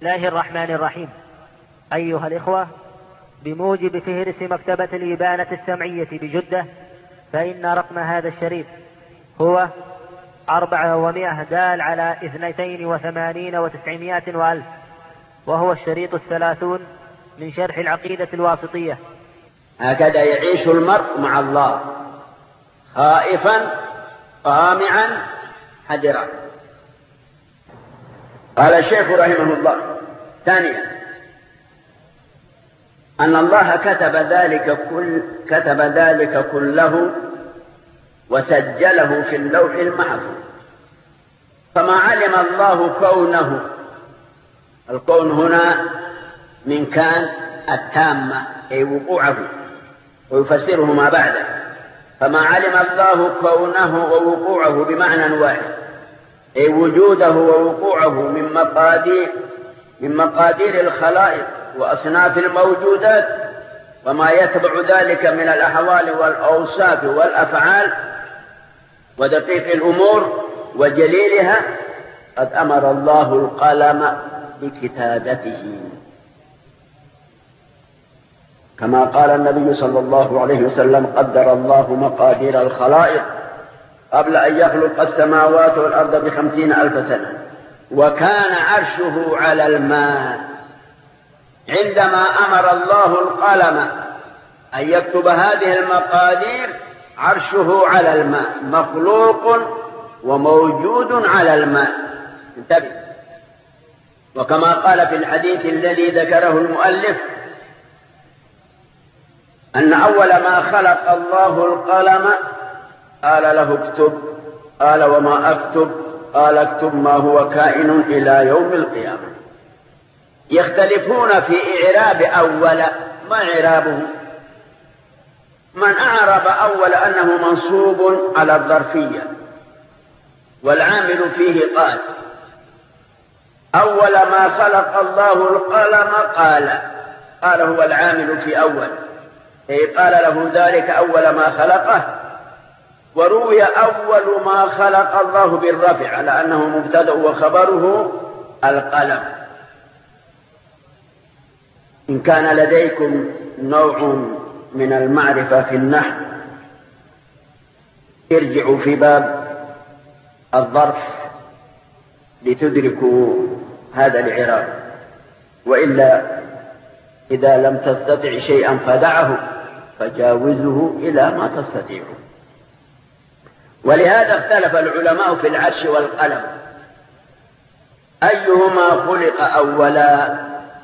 الله الرحمن الرحيم. أيها الإخوة، بموجب فهرس مكتبة الإبانة السمعية بجدة، فإن رقم هذا الشريط هو 400 دال على 82 و900 وألف، وهو الشريط 30 من شرح العقيدة الواسطية. هكذا يعيش المرء مع الله، خائفا طامعا حذرا. قال الشيخ رحمه الله: ثانيا، أن الله كتب ذلك كله وسجله في اللوح المحفوظ، فما علم الله كونه، الكون هنا من كان التامة أي وقوعه، ويفسره ما بعده. فما علم الله كونه ووقوعه بمعنى واحد، أي وجوده ووقوعه من مقادير الخلائق وأصناف الموجودات، وما يتبع ذلك من الأحوال والأوصاف والأفعال ودقيق الأمور وجليلها، قد أمر الله القلم بكتابته، كما قال النبي صلى الله عليه وسلم: قدر الله مقادير الخلائق قبل أن يخلق السماوات والأرض ب50,000 سنة، وكان عرشه على الماء. عندما أمر الله القلم أن يكتب هذه المقادير، عرشه على الماء، مخلوق وموجود على الماء. انتبه. وكما قال في الحديث الذي ذكره المؤلف أن أول ما خلق الله القلم قال له: اكتب. قال: وما أكتب؟ قال: اكتب ما هو كائن إلى يوم القيامة. يختلفون في إعراب أول. ما إعرابه؟ من أعرب أول أنه منصوب على الظرفية، والعامل فيه قال: أول ما خلق الله القلم قال هو العامل في أول، أي قال له ذلك أول ما خلقه. وروي أول ما خلق الله بالرفع على أنه مبتدأ وخبره القلم. إن كان لديكم نوع من المعرفة في النحو، ارجعوا في باب الظرف لتدركوا هذا الإعراب، وإلا إذا لم تستطع شيئا فدعه، فجاوزه إلى ما تستطيع. ولهذا اختلف العلماء في العرش والقلم، أيهما خلق أولا.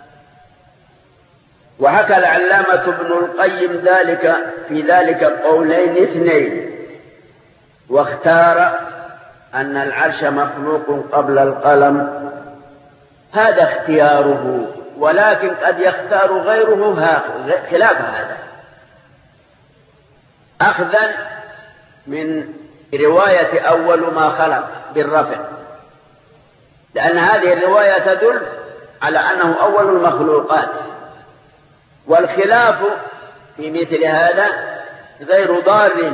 وحكى العلامة ابن القيم في ذلك قولين اثنين، واختار أن العرش مخلوق قبل القلم. هذا اختياره، ولكن قد يختار غيره خلاف هذا، أخذا من رواية أول ما خلق بالرفع، لأن هذه الرواية تدل على أنه أول المخلوقات. والخلاف في مثل هذا غير ضار،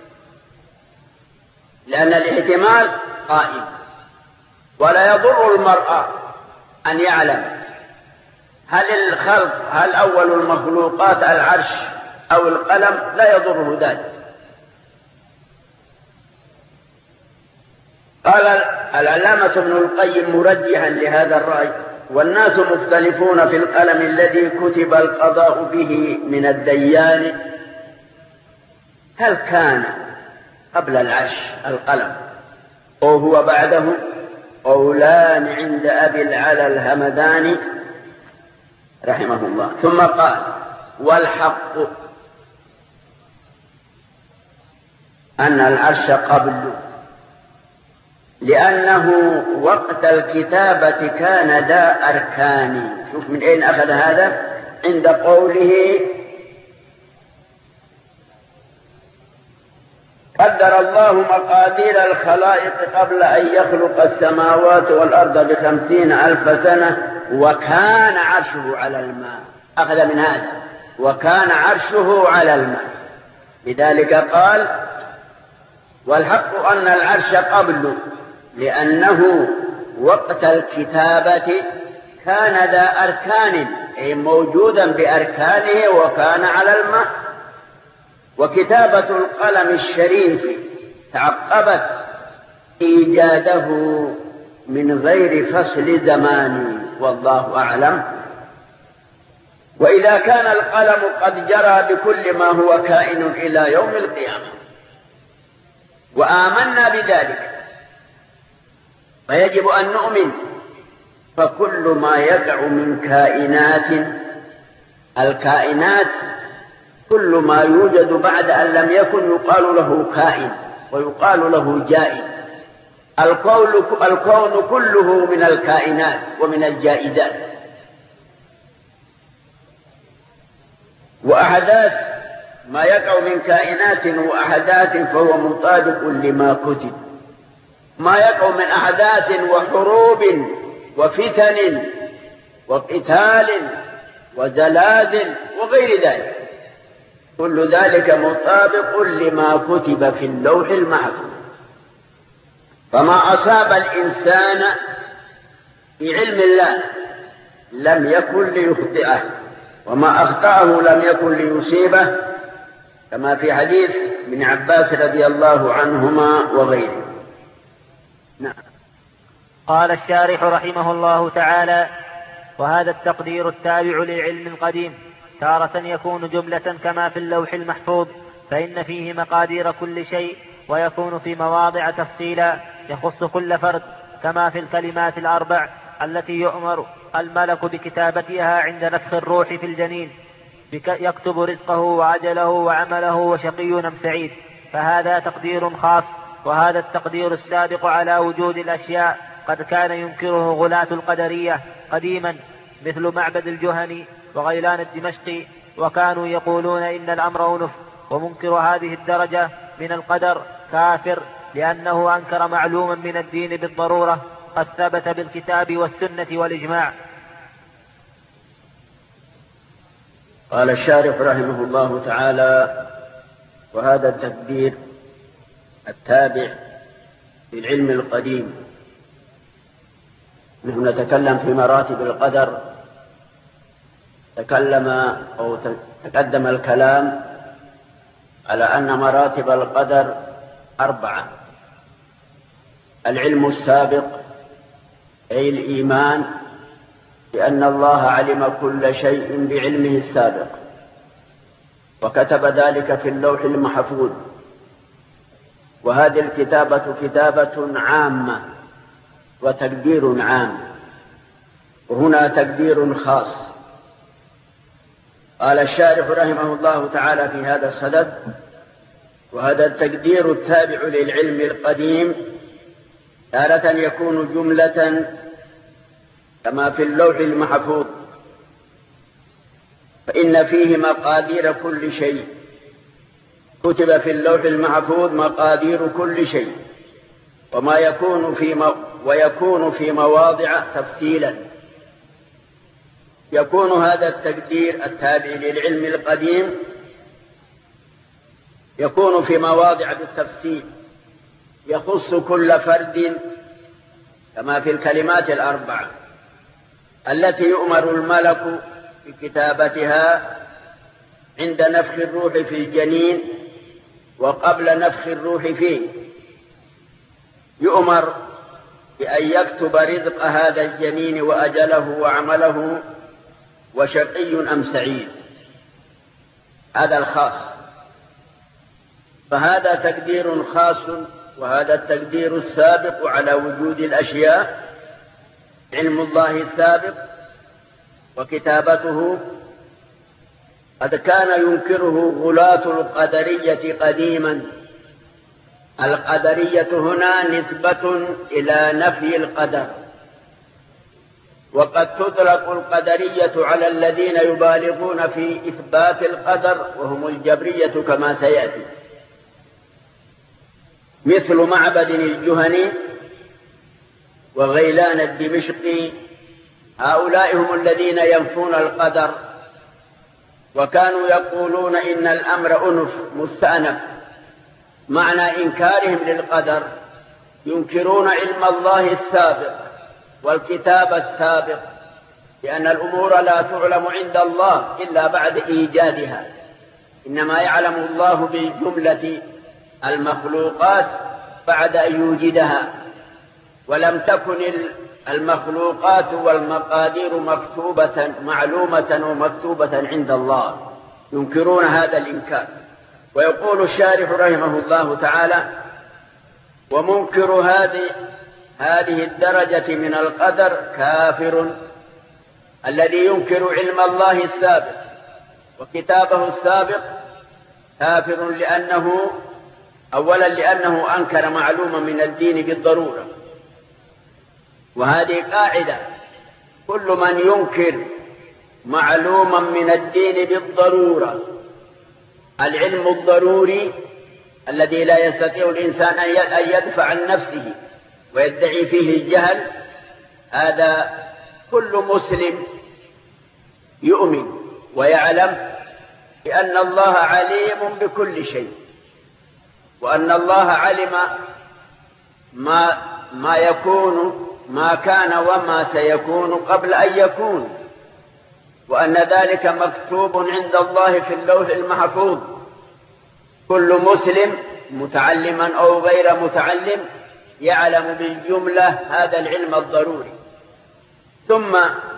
لأن الاحتمال قائم، ولا يضر المرء أن يعلم هل أول المخلوقات العرش أو القلم، لا يضره ذلك. قال العلامة ابن القيم مرجحا لهذا الرأي: والناس مختلفون في القلم الذي كتب القضاء به من الديان، هل كان قبل العرش القلم أو هو بعده؟ قولان عند أبي العلا الهمداني رحمه الله. ثم قال: والحق أن العرش قبل، لأنه وقت الكتابة كان ذا أركان. شوف من أين أخذ هذا؟ عند قوله: قدر الله مقادير الخلائق قبل أن يخلق السماوات والأرض ب50,000 سنة، وكان عرشه على الماء. أخذ من هذا: وكان عرشه على الماء. لذلك قال: والحق أن العرش قبل، لأنه وقت الكتابة كان ذا أركان، أي موجودا بأركانه وكان على الماء. وكتابة القلم الشريف تعقبت إيجاده من غير فصل زمان، والله أعلم. وإذا كان القلم قد جرى بكل ما هو كائن إلى يوم القيامة وآمنا بذلك، فيجب أن نؤمن. فكل ما يقع من الكائنات كل ما يوجد بعد أن لم يكن يقال له كائن ويقال له جائز. الكون كله من الكائنات ومن الجائزات. وأحداث ما يقع من كائنات وأحداث فهو مطابق لما كتب. ما يقع من أحداث وحروب وفتن وقتال وزلازل وغير ذلك، كل ذلك مطابق لما كتب في اللوح المحفوظ. فما أصاب الإنسان في علم الله لم يكن ليخطئه، وما أخطأه لم يكن ليصيبه، كما في حديث ابن عباس رضي الله عنهما وغيره. نعم. قال الشارح رحمه الله تعالى: وهذا التقدير التابع للعلم القديم تارة يكون جملة كما في اللوح المحفوظ، فإن فيه مقادير كل شيء، ويكون في مواضع تفصيلا يخص كل فرد، كما في الكلمات الأربع التي يؤمر الملك بكتابتها عند نفخ الروح في الجنين، يكتب رزقه وعجله وعمله وشقي أم سعيد، فهذا تقدير خاص. وهذا التقدير السابق على وجود الأشياء قد كان ينكره غلاة القدرية قديما، مثل معبد الجهني وغيلان الدمشقي، وكانوا يقولون إن الأمر أنف. ومنكر هذه الدرجة من القدر كافر، لأنه أنكر معلوما من الدين بالضرورة قد ثبت بالكتاب والسنة والإجماع. قال الشارح رحمه الله تعالى: وهذا التقدير التابع للعلم القديم. نحن نتكلم في مراتب القدر. تقدم الكلام على أن مراتب القدر 4: العلم السابق، أي الإيمان بأن الله علم كل شيء بعلمه السابق وكتب ذلك في اللوح المحفوظ. وهذه الكتابة كتابة عامة وتقدير عام، وهنا تقدير خاص. قال الشارح رحمه الله تعالى في هذا الصدد: وهذا التقدير التابع للعلم القديم تارة يكون جملة كما في اللوح المحفوظ، فإن فيه مقادير كل شيء. كتب في اللوح المحفوظ مقادير كل شيء، ويكون في مواضع تفصيلا. يكون هذا التقدير التابع للعلم القديم يكون في مواضع بالتفصيل يخص كل فرد، كما في الكلمات الأربع التي يؤمر الملك بكتابتها عند نفخ الروح في الجنين وقبل نفخ الروح فيه. يؤمر بأن يكتب رزق هذا الجنين وأجله وعمله وشقي أم سعيد. هذا الخاص. فهذا تقدير خاص. وهذا التقدير السابق على وجود الأشياء، علم الله السابق وكتابته، قد كان ينكره غلاة القدرية قديما. القدرية هنا نسبة إلى نفي القدر، وقد تطلق القدرية على الذين يبالغون في إثبات القدر وهم الجبرية كما سيأتي، مثل معبد الجهني وغيلان الدمشقي. هؤلاء هم الذين ينفون القدر، وكانوا يقولون إن الأمر أنف مستأنف. معنى إنكارهم للقدر ينكرون علم الله السابق والكتاب السابق لأن الأمور لا تعلم عند الله إلا بعد إيجادها، إنما يعلم الله بجملة المخلوقات بعد أن يوجدها، ولم تكن المخلوقات والمقادير مكتوبة معلومة ومكتوبة عند الله، ينكرون هذا الإنكار. ويقول الشارح رحمه الله تعالى: ومنكر هذه الدرجة من القدر كافر، الذي ينكر علم الله السابق وكتابه السابق كافر، أولا لأنه أنكر معلوما من الدين بالضرورة، وهذه قاعدة: كل من ينكر معلوما من الدين بالضرورة، العلم الضروري الذي لا يستطيع الإنسان أن يدفع عن نفسه ويدعي فيه الجهل، هذا كل مسلم يؤمن ويعلم بأن الله عليم بكل شيء، وأن الله علم ما يكون، ما كان وما سيكون قبل أن يكون، وأن ذلك مكتوب عند الله في اللوح المحفوظ. كل مسلم متعلما أو غير متعلم يعلم بالجملة هذا العلم الضروري. ثم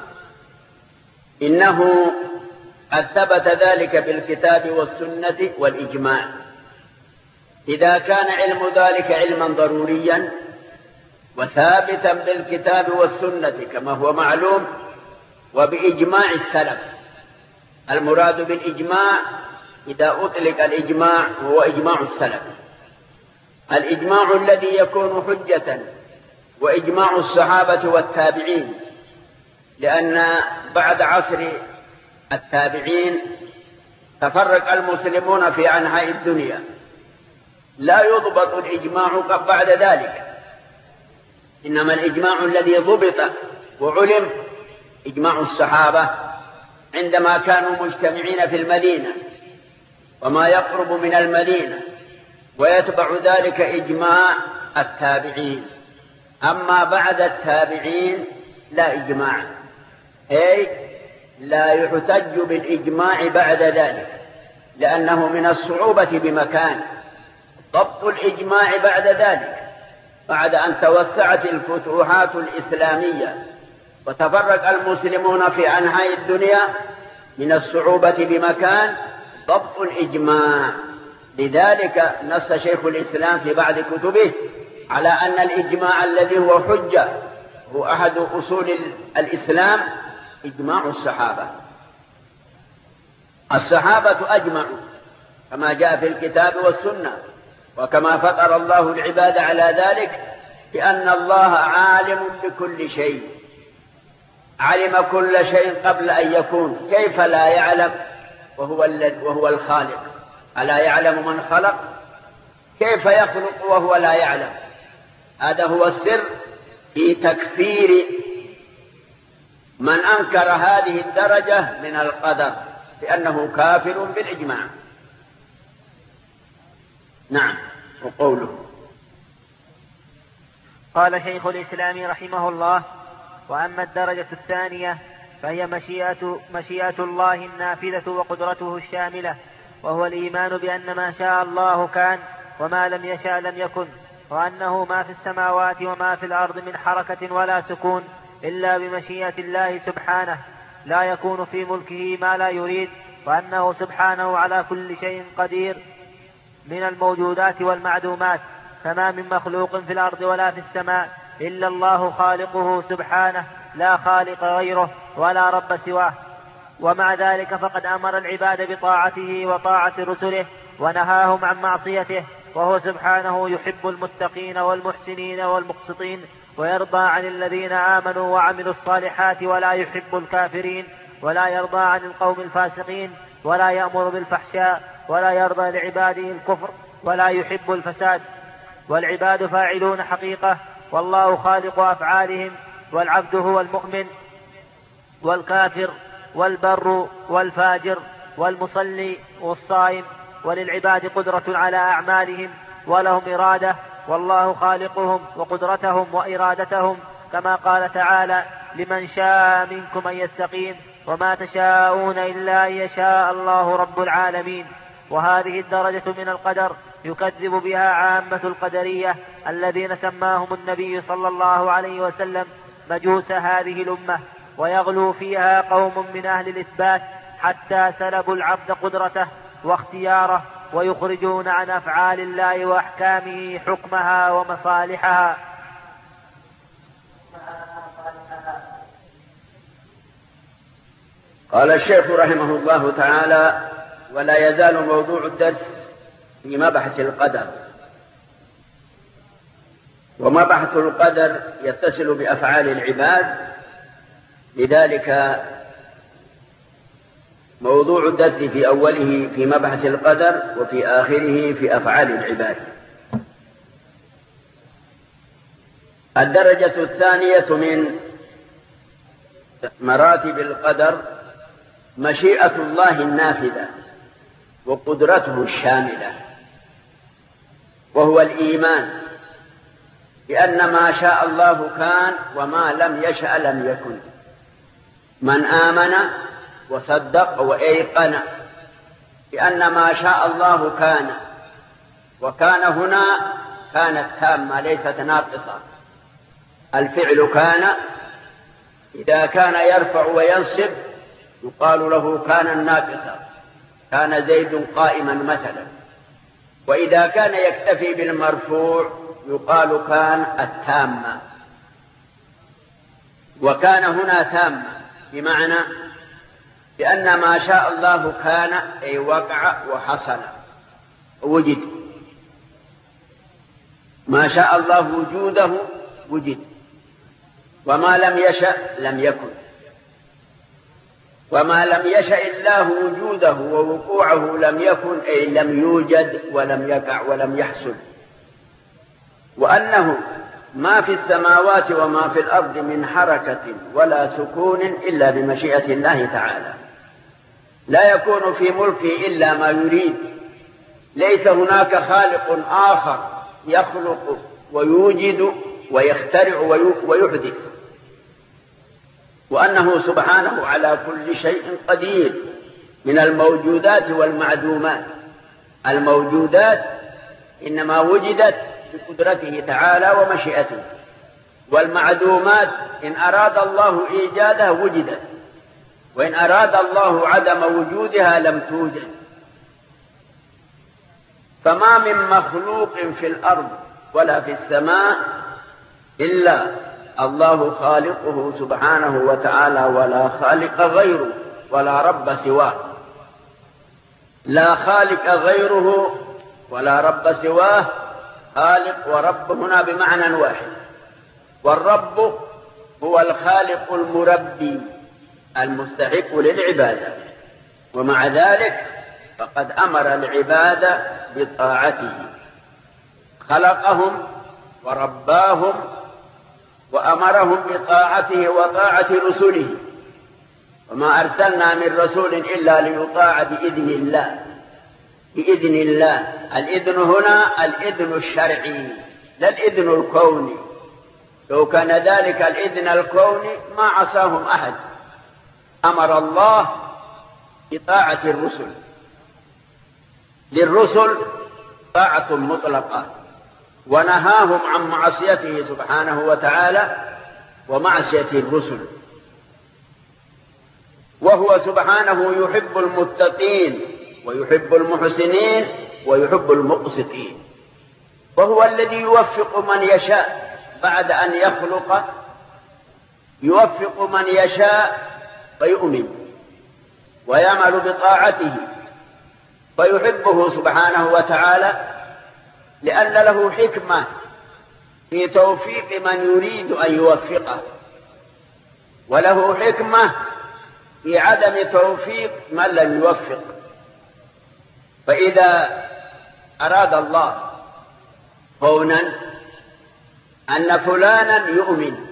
إنه قد ثبت ذلك بالكتاب والسنة والإجماع. إذا كان علم ذلك علما ضروريا وثابتا بالكتاب والسنة كما هو معلوم وبإجماع السلف، المراد بالإجماع إذا أطلق الإجماع هو إجماع السلف، الإجماع الذي يكون حجة، وإجماع الصحابة والتابعين، لأن بعد عصر التابعين تفرق المسلمون في أنحاء الدنيا، لا يضبط الإجماع بعد ذلك، إنما الإجماع الذي ضبط وعلم إجماع الصحابة عندما كانوا مجتمعين في المدينة وما يقرب من المدينة، ويتبع ذلك إجماع التابعين. أما بعد التابعين لا إجماع، أي لا يحتج بالإجماع بعد ذلك، لأنه من الصعوبة بمكان ضبط الإجماع بعد ذلك، بعد أن توسعت الفتوحات الإسلامية وتفرق المسلمون في أنحاء الدنيا، من الصعوبة بمكان ضبط الإجماع. لذلك نص شيخ الإسلام في بعض كتبه على أن الإجماع الذي هو حجة هو أحد أصول الإسلام إجماع الصحابة. الصحابة أجمعوا كما جاء في الكتاب والسنة، وكما فطر الله العباد على ذلك، بأن الله عالم بكل شيء، علم كل شيء قبل أن يكون، كيف لا يعلم وهو الخالق؟ ألا يعلم من خلق؟ كيف يخلق وهو لا يعلم؟ هذا هو السر في تكفير من أنكر هذه الدرجة من القدر، لأنه كافر بالإجماع. نعم. وقوله: قال شيخ الإسلام رحمه الله: وأما الدرجة الثانية فهي مشيئة الله النافذة وقدرته الشاملة، وهو الإيمان بأن ما شاء الله كان وما لم يشاء لم يكن، وأنه ما في السماوات وما في الأرض من حركة ولا سكون إلا بمشيئة الله سبحانه، لا يكون في ملكه ما لا يريد، وأنه سبحانه على كل شيء قدير من الموجودات والمعدومات، فما من مخلوق في الأرض ولا في السماء إلا الله خالقه سبحانه، لا خالق غيره ولا رب سواه. ومع ذلك فقد أمر العباد بطاعته وطاعة رسله، ونهاهم عن معصيته، وهو سبحانه يحب المتقين والمحسنين والمقسطين، ويرضى عن الذين آمنوا وعملوا الصالحات، ولا يحب الكافرين، ولا يرضى عن القوم الفاسقين، ولا يأمر بالفحشاء، ولا يرضى لعباده الكفر، ولا يحب الفساد. والعباد فاعلون حقيقة، والله خالق أفعالهم، والعبد هو المؤمن والكافر والبر والفاجر والمصلي والصائم، وللعباد قدرة على أعمالهم ولهم إرادة، والله خالقهم وقدرتهم وإرادتهم، كما قال تعالى: لمن شاء منكم أن يستقيم وما تشاءون إلا أن يشاء الله رب العالمين. وهذه الدرجة من القدر يكذب بها عامة القدرية الذين سماهم النبي صلى الله عليه وسلم مجوس هذه الأمة، ويغلو فيها قوم من أهل الإثبات حتى سلبوا العبد قدرته واختياره، ويخرجون عن أفعال الله وأحكامه حكمها ومصالحها. قال الشيخ رحمه الله تعالى: ولا يزال موضوع الدرس في مبحث القدر. ومبحث القدر يتصل بأفعال العباد، لذلك موضوع الدرس في أوله في مبحث القدر وفي آخره في أفعال العباد. الدرجة الثانية من مراتب القدر مشيئة الله النافذة وقدرته الشاملة، وهو الإيمان بأن ما شاء الله كان وما لم يشأ لم يكن. من آمن وصدق وأيقن بأن ما شاء الله كان، وكان هنا كانت تامة ليست ناقصة. الفعل كان إذا كان يرفع وينصب يقال له كان ناقصا، كان زيد قائما مثلا. وإذا كان يكتفي بالمرفوع يقال كان التامة. وكان هنا تامة بمعنى بأن ما شاء الله كان، أي وقع وحصل وجد. ما شاء الله وجوده وجد، وما لم يشأ لم يكن. وما لم يشأ الله وجوده ووقوعه لم يكن، أي لم يوجد ولم يقع ولم يحصل. وأنه ما في السماوات وما في الأرض من حركة ولا سكون إلا بمشيئة الله تعالى. لا يكون في ملكه إلا ما يريد. ليس هناك خالق آخر يخلق ويوجد ويخترع ويحدث. وأنه سبحانه على كل شيء قدير من الموجودات والمعدومات. الموجودات إنما وجدت بقدرته تعالى ومشيئته، والمعدومات إن أراد الله إيجادها وجدت، وإن أراد الله عدم وجودها لم توجد. فما من مخلوق في الأرض ولا في السماء إلا الله خالقه سبحانه وتعالى، ولا خالق غيره ولا رب سواه. لا خالق غيره ولا رب سواه. خالق ورب هنا بمعنى واحد. والرب هو الخالق المربي المستحق للعبادة، ومع ذلك فقد أمر العباد بطاعته. خلقهم ورباهم وأمرهم بطاعته وطاعة رسله. وما أرسلنا من رسول إلا ليطاع بإذن الله. بإذن الله. الإذن هنا الإذن الشرعي لا الإذن الكوني. لو كان ذلك الإذن الكوني ما عصاهم أحد. أمر الله بطاعة الرسل. للرسل طاعة مطلقة، ونهاهم عن معصيته سبحانه وتعالى ومعصية الرسل. وهو سبحانه يحب المتقين ويحب المحسنين ويحب المقسطين. وهو الذي يوفق من يشاء بعد أن يخلق، يوفق من يشاء فيؤمن ويعمل بطاعته، فيحبه سبحانه وتعالى لأن له حكمة في توفيق من يريد أن يوفقه، وله حكمة في عدم توفيق من لم يوفق. فإذا أراد الله كونا أن فلانا يؤمن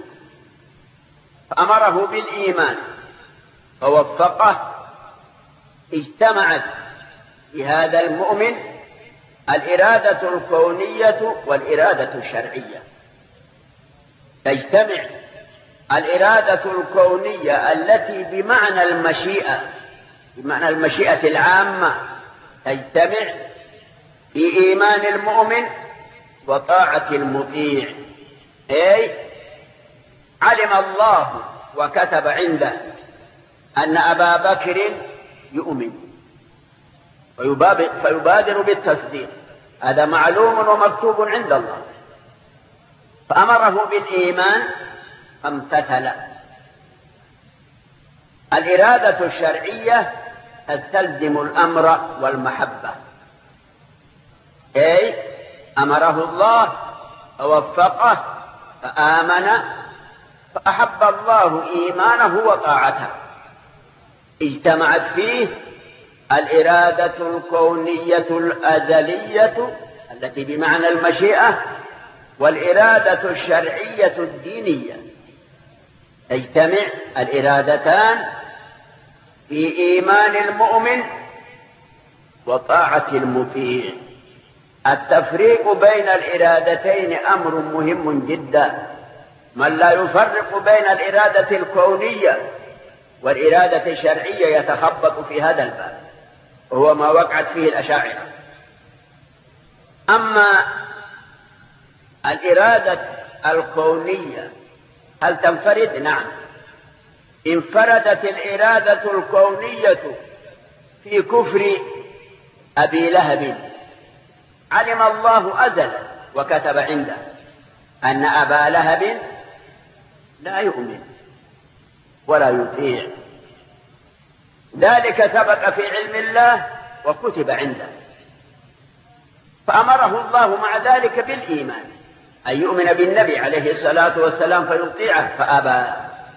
فأمره بالإيمان فوفقه، اجتمعت في هذا المؤمن الإرادة الكونية والإرادة الشرعية، تجتمع. الإرادة الكونية التي بمعنى المشيئة العامة تجتمع في إيمان المؤمن وطاعة المطيع. أي علم الله وكتب عنده أن أبا بكر يؤمن فيبادر بالتصديق، هذا معلوم ومكتوب عند الله، فأمره بالإيمان فامتثل. الإرادة الشرعية تستلزم الأمر والمحبة، أي أمره الله فوفقه فآمن فأحب الله إيمانه وطاعته، اجتمعت فيه الإرادة الكونية الأزلية التي بمعنى المشيئة والإرادة الشرعية الدينية، تجتمع الإرادتان في إيمان المؤمن وطاعة المطيع. التفريق بين الإرادتين أمر مهم جدا، من لا يفرق بين الإرادة الكونية والإرادة الشرعية يتخبط في هذا الباب، وهو ما وقعت فيه الأشاعرة. أما الإرادة الكونية هل تنفرد؟ نعم، انفردت الإرادة الكونية في كفر أبي لهب. علم الله أزلا وكتب عنده أن أبا لهب لا يؤمن ولا يطيع، ذلك سبق في علم الله وكتب عنده، فأمره الله مع ذلك بالإيمان، أن يؤمن بالنبي عليه الصلاة والسلام فيطيعه فأبى.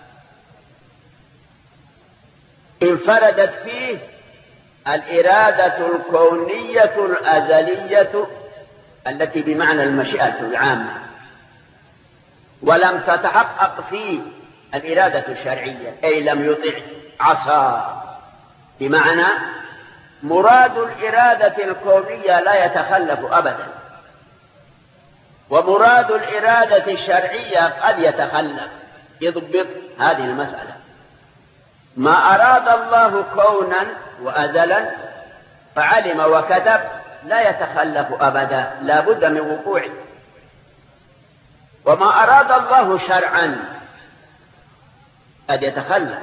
انفردت فيه الإرادة الكونية الأزلية التي بمعنى المشيئة العامة، ولم تتحقق فيه الإرادة الشرعية، أي لم يطع، عصى، بمعنى مراد الإرادة الكونية لا يتخلف أبدا، ومراد الإرادة الشرعية قد يتخلف. يضبط هذه المسألة، ما أراد الله كونا وأزلا فعلم وكتب لا يتخلف أبدا، لا بد من وقوعه. وما أراد الله شرعا قد يتخلف،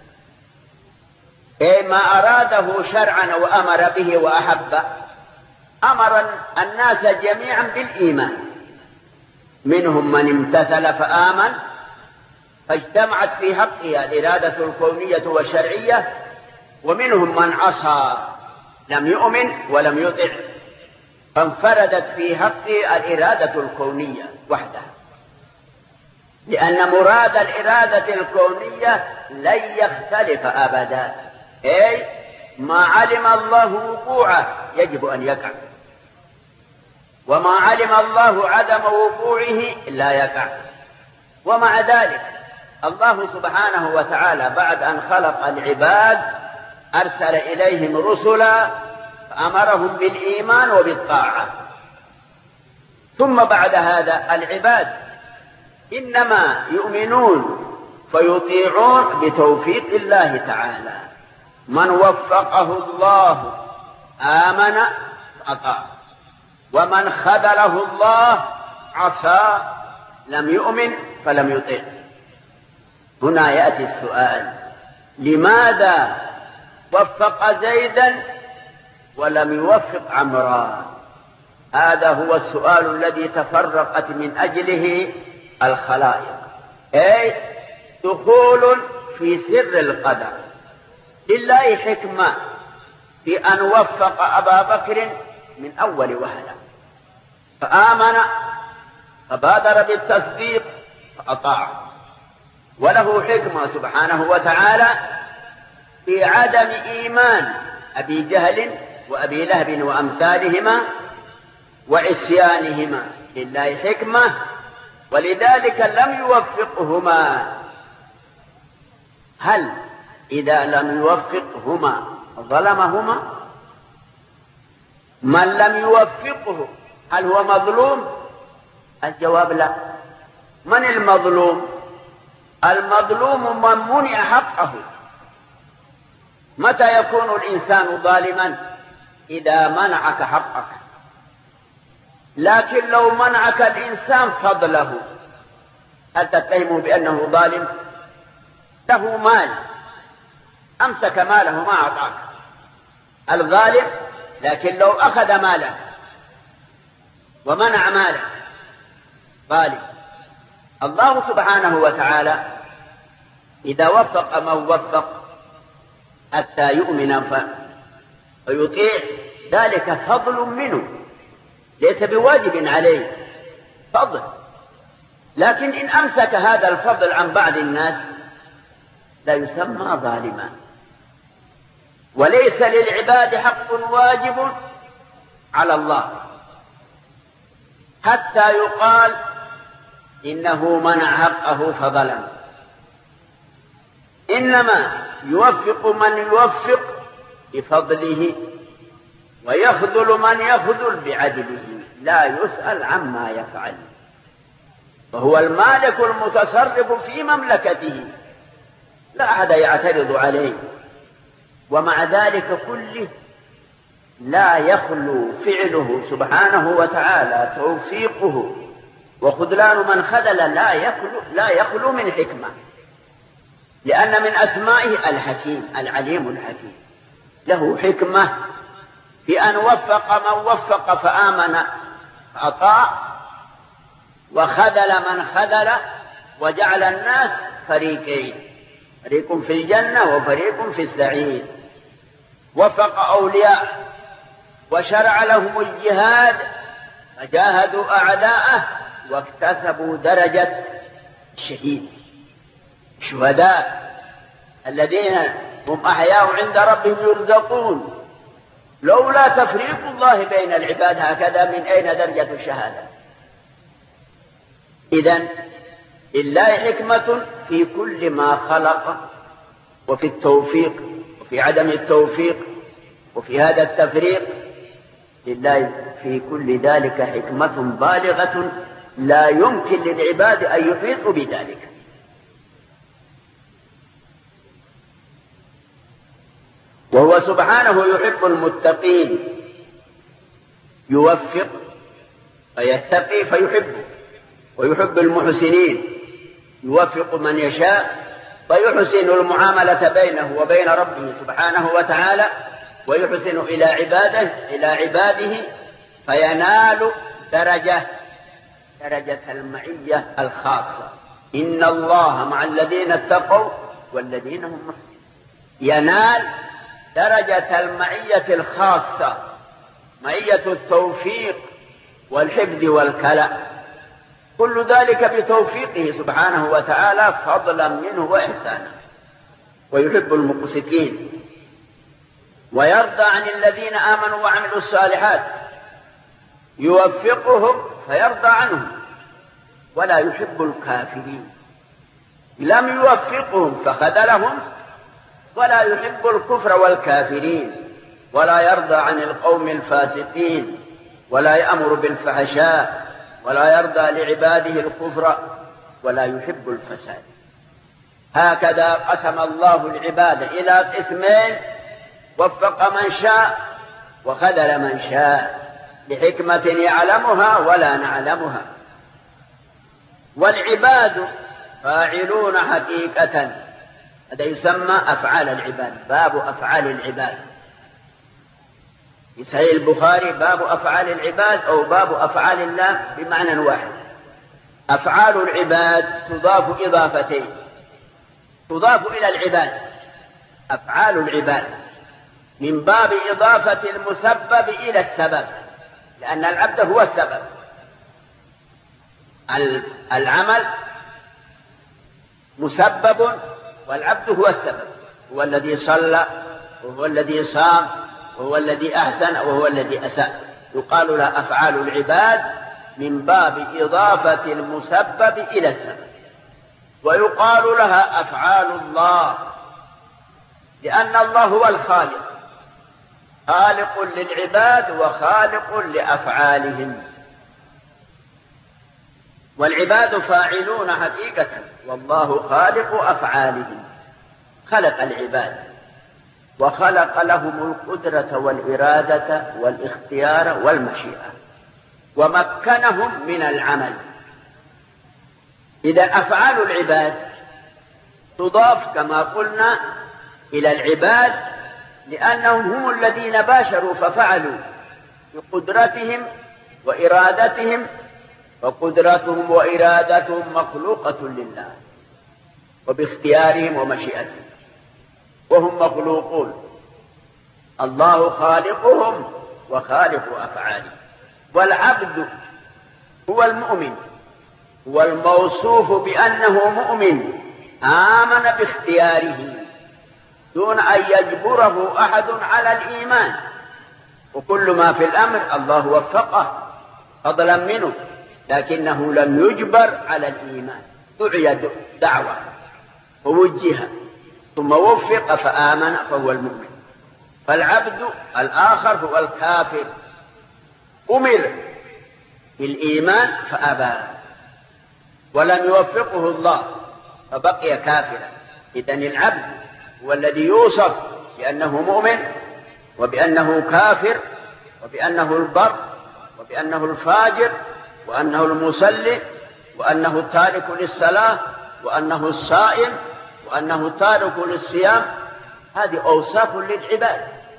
أي ما أراده شرعا وأمر به وأحب، أمر الناس جميعا بالإيمان، منهم من امتثل فآمن فاجتمعت في حقها الإرادة الكونية والشرعية، ومنهم من عصى لم يؤمن ولم يطع فانفردت في حقه الإرادة الكونية وحدها، لأن مراد الإرادة الكونية لن يختلف أبدا، أي ما علم الله وقوعه يجب أن يقع، وما علم الله عدم وقوعه لا يقع. ومع ذلك الله سبحانه وتعالى بعد أن خلق العباد أرسل إليهم رسلا فأمرهم بالإيمان وبالطاعة، ثم بعد هذا العباد إنما يؤمنون فيطيعون بتوفيق الله تعالى، من وفقه الله آمن فأطاع، ومن خذله الله عصى لم يؤمن فلم يطع. هنا يأتي السؤال: لماذا وفق زيدا ولم يوفق عمرا؟ هذا هو السؤال الذي تفرقت من أجله الخلائق، أي دخول في سر القدر. لله حكمة في أن وفق أبا بكر من أول وهلة، فآمن فبادر بالتصديق فأطاع، وله حكمة سبحانه وتعالى في عدم إيمان أبي جهل وأبي لهب وأمثالهما وعصيانهما، لله حكمة، ولذلك لم يوفقهما. هل إذا لم يوفقهما ظلمهما؟ من لم يوفقه هل هو مظلوم؟ الجواب لا. من المظلوم؟ المظلوم من منع حقه. متى يكون الإنسان ظالما؟ إذا منعك حقك. لكن لو منعك الإنسان فضله، هل تتهمه بأنه ظالم؟ له مال، أمسك ماله ما أعطاك، الظالم. لكن لو أخذ ماله ومنع ماله ظالم. الله سبحانه وتعالى إذا وفق من وفق حتى يؤمن فيطيع، ذلك فضل منه، ليس بواجب عليه، فضل. لكن إن أمسك هذا الفضل عن بعض الناس لا يسمى ظالما. وليس للعباد حق واجب على الله حتى يقال إنه منع حقه فظلم. إنما يوفق من يوفق بفضله، ويخذل من يخذل بعدله، لا يسأل عما يفعل، وهو المالك المتصرف في مملكته، لا أحد يعترض عليه. ومع ذلك كله لا يخلو فعله سبحانه وتعالى توفيقه وخذلان من خذل لا يخلو من حكمة، لأن من أسمائه الحكيم، العليم الحكيم، له حكمة في أن وفق من وفق فآمن فأطاع، وخذل من خذل، وجعل الناس فريقين، فريق في الجنة وفريق في السعير. وفق أولياء وشرع لهم الجهاد فجاهدوا أعداءه واكتسبوا درجة الشهيد، الشهداء الذين هم أحياء عند ربهم يرزقون. لولا تفريق الله بين العباد هكذا من أين درجة الشهادة؟ إذن لله حكمة في كل ما خلق، وفي التوفيق وفي عدم التوفيق وفي هذا التفريق. لله في كل ذلك حكمة بالغة لا يمكن للعباد أن يحيطوا بذلك. وهو سبحانه يحب المتقين، يوفق فيتقي فيحبه، ويحب المحسنين، يوفق من يشاء فيحسن المعاملة بينه وبين ربه سبحانه وتعالى، ويحسن إلى عباده فينال درجة المعية الخاصة. إن الله مع الذين اتقوا والذين هم محسنون. ينال درجة المعية الخاصة، معية التوفيق والحفظ والكلأ، كل ذلك بتوفيقه سبحانه وتعالى فضلا منه وإحسانا. ويحب المقسطين، ويرضى عن الذين آمنوا وعملوا الصالحات، يوفقهم فيرضى عنهم، ولا يحب الكافرين. لم يوفقهم فخذلهم، ولا يحب الكفر والكافرين، ولا يرضى عن القوم الفاسقين، ولا يأمر بالفحشاء، ولا يرضى لعباده الكفر، ولا يحب الفساد. هكذا قسم الله العباد إلى قسمين: وفق من شاء وخذل من شاء، لحكمة يعلمها ولا نعلمها. والعباد فاعلون حقيقة، هذا يسمى أفعال العباد، باب أفعال العباد. في صحيح البخاري باب أفعال العباد، أو باب أفعال الله بمعنى واحد. أفعال العباد تضاف إضافتين، تضاف إلى العباد. أفعال العباد من باب إضافة المسبب إلى السبب، لأن العبد هو السبب. العمل مسبب والعبد هو السبب، هو الذي صلى، وهو الذي صام، وهو الذي أحسن، وهو الذي أساء. يقال لها أفعال العباد من باب إضافة المسبب إلى السبب. ويقال لها أفعال الله لأن الله هو الخالق، خالق للعباد وخالق لأفعالهم. والعباد فاعلون حقيقة، والله خالق أفعالهم. خلق العباد وخلق لهم القدرة والإرادة والاختيار والمشيئة، ومكنهم من العمل. إذا أفعال العباد تضاف كما قلنا إلى العباد، لأنهم هم الذين باشروا ففعلوا بقدرتهم وإرادتهم، وقدرتهم وإرادتهم مخلوقة لله، وباختيارهم ومشيئتهم، وهم مخلوقون. الله خالقهم وخالق أفعالهم. والعبد هو المؤمن، هو الموصوف بأنه مؤمن آمن باختياره دون أن يجبره أحد على الإيمان، وكل ما في الأمر الله وفقه فضلا منه، لكنه لم يجبر على الإيمان، دعي دعوة ووجه ثم وفق فآمن فهو المؤمن. فالعبد الآخر هو الكافر، أمر بالإيمان فأبى ولم يوفقه الله فبقي كافرا. إذن العبد هو الذي يوصف بأنه مؤمن وبأنه كافر وبأنه البر وبأنه الفاجر وأنه المصلي وأنه التارك للصلاة وأنه الصائم وأنه التارك للصيام. هذه أوصاف للعباد،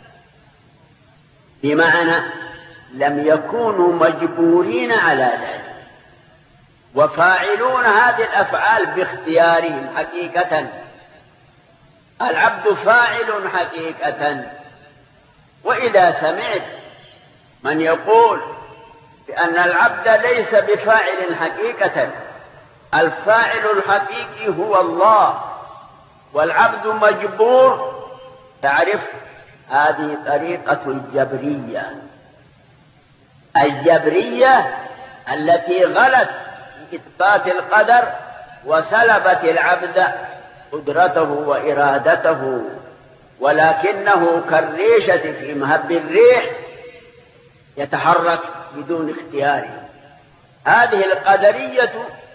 بمعنى لم يكونوا مجبورين على ذلك، وفاعلون هذه الأفعال باختيارهم حقيقة. العبد فاعل حقيقة. وإذا سمعت من يقول بأن العبد ليس بفاعل حقيقة، الفاعل الحقيقي هو الله والعبد مجبور، تعرف هذه طريقة الجبرية. الجبرية التي غلت في إثبات القدر وسلبت العبد قدرته وإرادته، ولكنه كالريشة في مهب الريح يتحرك بدون اختياره. هذه القدرية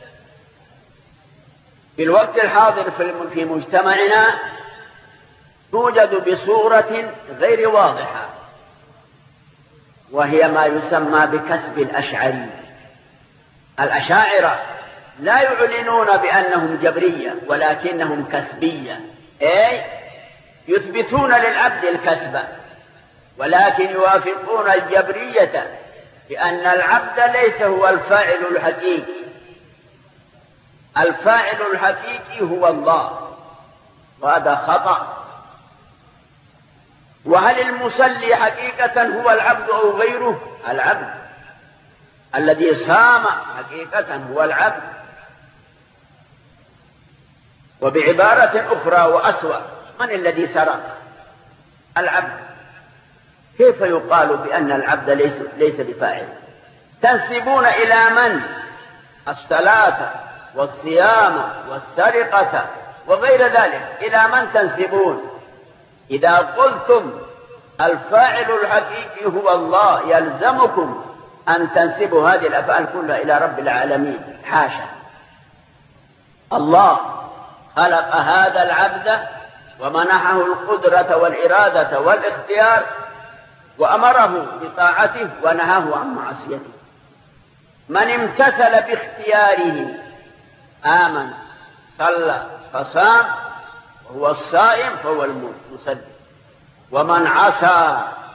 في الوقت الحاضر في مجتمعنا توجد بصورة غير واضحة، وهي ما يسمى بكسب الأشعري. الأشاعرة لا يعلنون بأنهم جبرية ولكنهم كسبية، أي يثبتون للعبد الكسب، ولكن يوافقون الجبرية بأن العبد ليس هو الفاعل الحقيقي. الفاعل الحقيقي هو الله، وهذا خطأ. وهل المصلي حقيقة هو العبد أو غيره؟ العبد. الذي صام حقيقة هو العبد. وبعبارة أخرى وأسوأ، من الذي سرق؟ العبد. كيف يقال بأن العبد ليس بفاعل؟ تنسبون إلى من الصلاة والصيام والسرقة وغير ذلك؟ إلى من تنسبون؟ إذا قلتم الفاعل الحقيقي هو الله يلزمكم أن تنسبوا هذه الأفعال كلها إلى رب العالمين. حاشا، الله خلق هذا العبد ومنحه القدرة والإرادة والاختيار، وأمره بطاعته ونهاه عن معصيته. من امتثل باختياره آمن صلى فصام وهو الصائم فهو المصلي، ومن عصى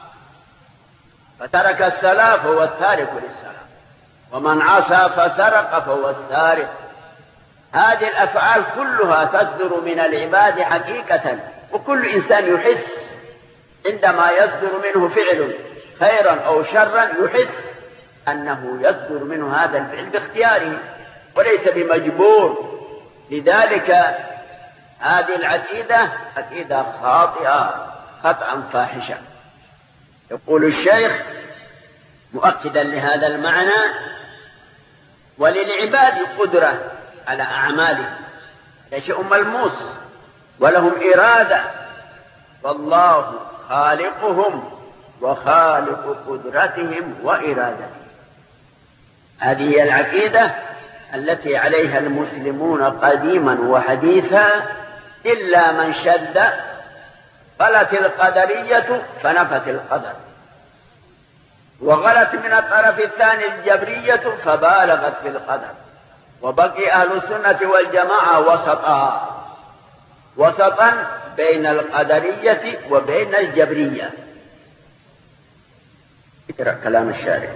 فترك الصلاة فهو التارك للصلاة، ومن عصى فسرق فهو السارق. هذه الأفعال كلها تصدر من العباد حقيقة، وكل إنسان يحس عندما يصدر منه فعل خيرا أو شرا، يحس أنه يصدر منه هذا الفعل باختياره وليس بمجبور. لذلك هذه العقيدة عقيدة خاطئة خطأ فاحشا. يقول الشيخ مؤكدا لهذا المعنى: وللعباد قدرة على أعمالهم، هذا شيء ملموس، ولهم إرادة، والله خالقهم وخالق قدرتهم وإرادتهم. هذه هي العقيدة التي عليها المسلمون قديما وحديثا إلا من شد. غلت القدرية فنفت القدر، وغلت من الطرف الثاني الجبرية فبالغت في القدر، وبقي أهل السنة والجماعة وسطا بين القدرية وبين الجبرية. اقرأ كلام الشارع.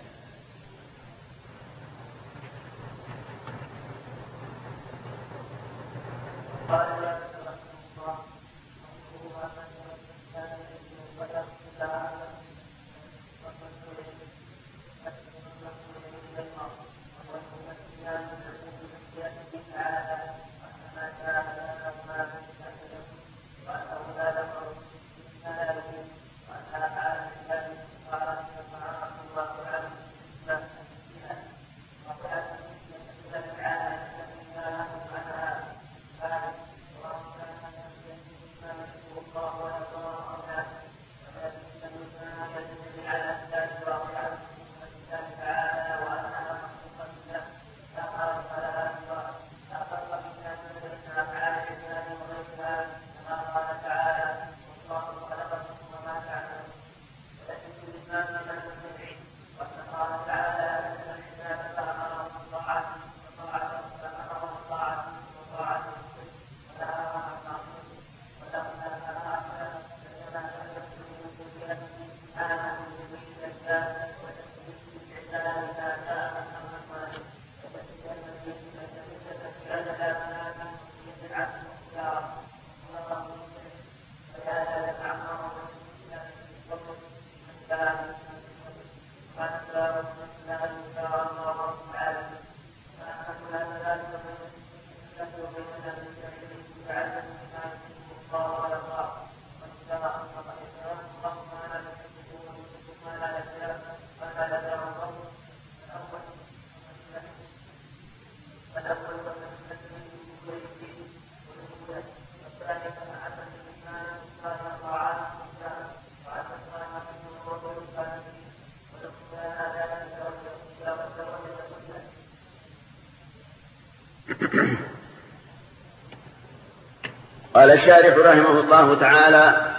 قال الشارح رحمه الله تعالى: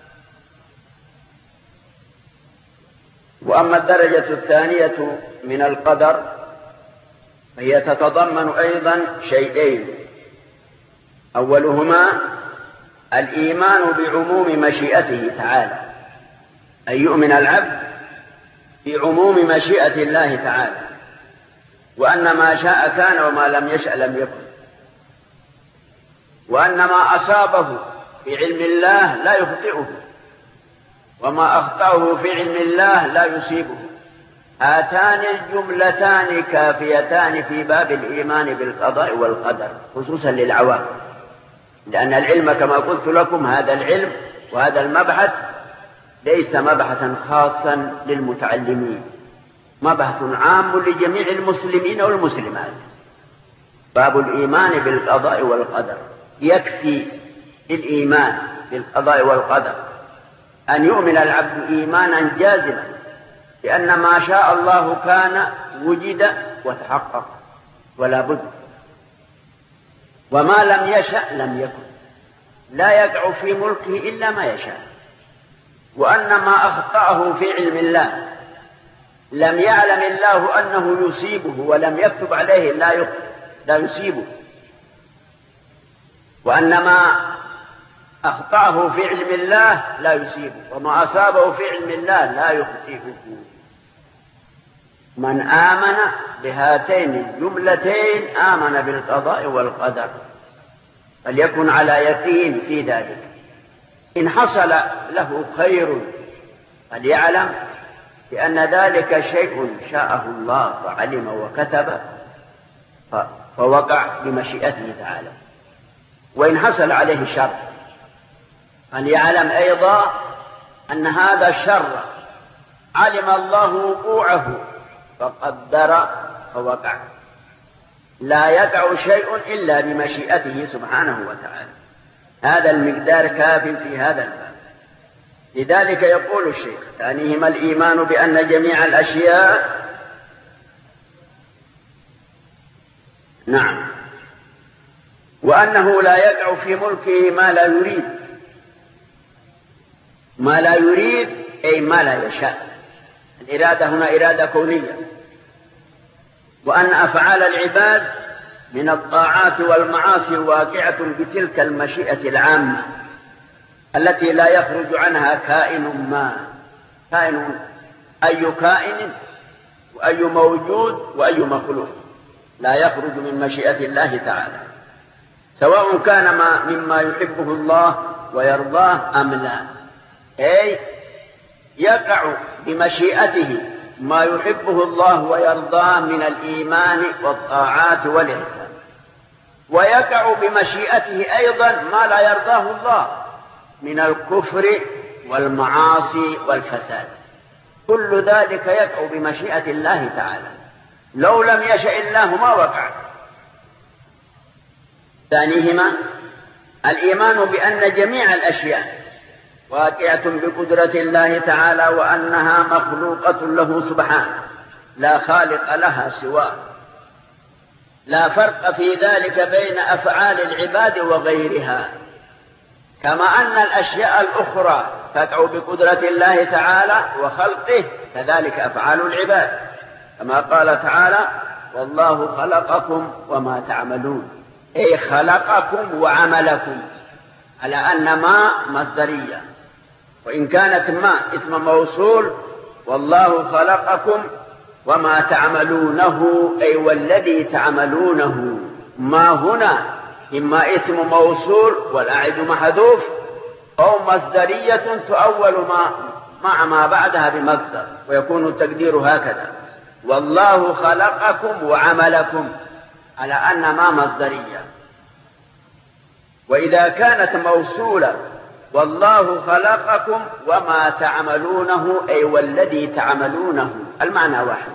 وأما الدرجة الثانية من القدر فهي تتضمن أيضا شيئين: أولهما الإيمان بعموم مشيئته تعالى، أن يؤمن العبد بعموم مشيئة الله تعالى، وأن ما شاء كان وما لم يشأ لم يكن، وأن ما أصابه في علم الله لا يخطئه، وما أخطأه في علم الله لا يصيبه. هاتان الجملتان كافيتان في باب الإيمان بالقضاء والقدر، خصوصا للعوام، لأن العلم كما قلت لكم هذا العلم وهذا المبحث ليس مبحثا خاصا للمتعلمين، مبحث عام لجميع المسلمين والمسلمات. باب الإيمان بالقضاء والقدر يكفي الإيمان بالقضاء والقدر أن يؤمن العبد إيمانا جازما لأن ما شاء الله كان وجد وتحقق ولا بد، وما لم يشأ لم يكن، لا يقع في ملكه إلا ما يشاء. وأن ما أخطأه في علم الله لم يعلم الله أنه يصيبه ولم يكتب عليه لا يصيبه، وأن ما أخطأه في علم الله لا يصيبه، وما أصابه في علم الله لا يخطئه. من آمن بهاتين الجملتين آمن بالقضاء والقدر، فليكن على يقين في ذلك. إن حصل له خير فليعلم بأن ذلك شيء شاءه الله فعلم وكتب فوقع بمشيئته تعالى. وإن حصل عليه شر فليعلم أيضا أن هذا الشر علم الله وقوعه فقدر فوقع، لا يقع شيء إلا بمشيئته سبحانه وتعالى. هذا المقدار كاف في هذا الباب. لذلك يقول الشيخ: ثانيهما الإيمان بأن جميع الأشياء نعم. وأنه لا يقع في ملكه ما لا يريد. ما لا يريد أي ما لا يشاء. الإرادة هنا إرادة كونية. وأن أفعال العباد من الطاعات والمعاصي واقعة بتلك المشيئة العامة التي لا يخرج عنها كائن أي كائن وأي موجود وأي مخلوق لا يخرج من مشيئة الله تعالى، سواء كان مما يحبه الله ويرضاه أم لا. أي يقع بمشيئته ما يحبه الله ويرضاه من الإيمان والطاعات والإحسان، ويقع بمشيئته أيضا ما لا يرضاه الله من الكفر والمعاصي والفساد. كل ذلك يقع بمشيئة الله تعالى، لو لم يشأ الله ما وقع. ثانيهما الإيمان بأن جميع الأشياء واقعة بقدرة الله تعالى، وأنها مخلوقة له سبحانه لا خالق لها سواه. لا فرق في ذلك بين أفعال العباد وغيرها، كما أن الأشياء الأخرى تقع بقدرة الله تعالى وخلقه، كذلك أفعال العباد، كما قال تعالى: والله خلقكم وما تعملون. أي خلقكم وعملكم، على أن ما مصدرية، وإن كانت ما اسم موصول، والله خلقكم وما تعملونه أي والذي تعملونه. ما هنا إما اسم موصول والأعد محذوف، أو مصدرية تؤول مع ما بعدها بمصدر، ويكون التقدير هكذا: والله خلقكم وعملكم، على أن ما مصدرية. وإذا كانت موصولة والله خلقكم وما تعملونه أي والذي تعملونه، المعنى واحد.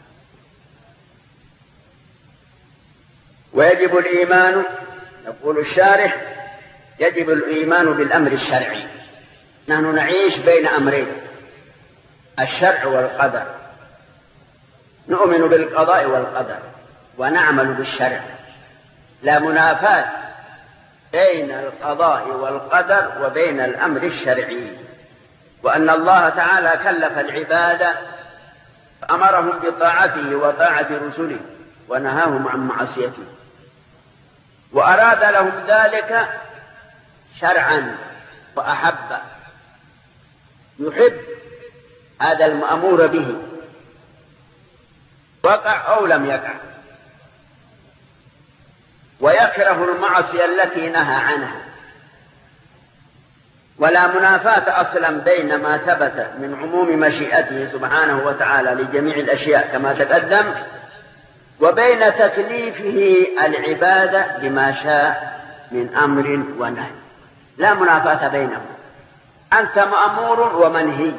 ويجب الإيمان، يقول الشارح: يجب الإيمان بالأمر الشرعي. نحن نعيش بين أمرين: الشرع والقدر. نؤمن بالقضاء والقدر ونعمل بالشرع، لا منافاة بين القضاء والقدر وبين الأمر الشرعي. وأن الله تعالى كلف العباد فأمرهم بطاعته وطاعة رسله، ونهاهم عن معصيته، وأراد لهم ذلك شرعا وأحب. يحب هذا المأمور به، وقع أو لم يقع، ويكره المعصية التي نهى عنها. ولا منافاة أصلا بين ما ثبت من عموم مشيئته سبحانه وتعالى لجميع الأشياء كما تقدم، وبين تكليفه العباد بما شاء من أمر ونهي. لا منافاة بينهم. أنت مأمور ومنهي،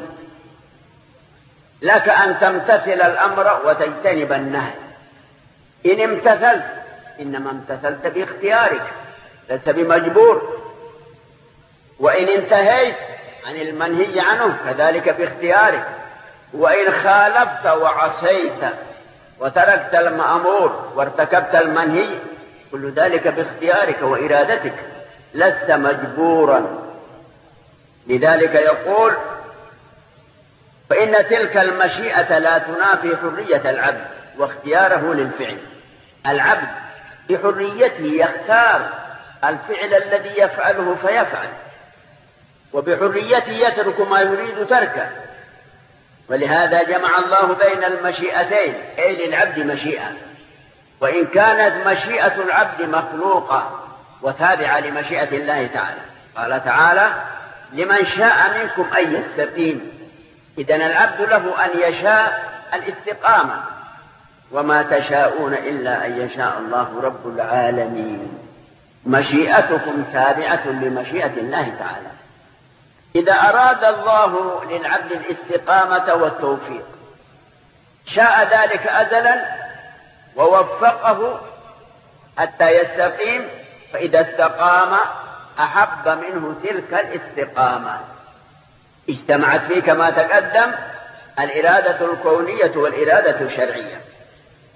لك أن تمتثل الأمر وتجتنب النهي. إن امتثلت إنما امتثلت باختيارك، لست بمجبور. وإن انتهيت عن المنهي عنه كذلك باختيارك. وإن خالفت وعصيت وتركت المأمور وارتكبت المنهي، كل ذلك باختيارك وإرادتك، لست مجبورا. لذلك يقول: فإن تلك المشيئة لا تنافي حرية العبد واختياره للفعل. العبد بحريته يختار الفعل الذي يفعله فيفعل، وبحريته يترك ما يريد تركه. ولهذا جمع الله بين المشيئتين، أي للعبد مشيئة، وإن كانت مشيئة العبد مخلوقة وتابعة لمشيئة الله تعالى. قال تعالى: لمن شاء منكم أن يستقيم. إذن العبد له أن يشاء الاستقامة، وما تشاءون إلا أن يشاء الله رب العالمين. مشيئتكم تابعة لمشيئة الله تعالى. إذا أراد الله للعبد الاستقامة والتوفيق شاء ذلك أزلا ووفقه حتى يستقيم، فإذا استقام أحب منه تلك الاستقامة. اجتمعت فيه كما تقدم الإرادة الكونية والإرادة الشرعية.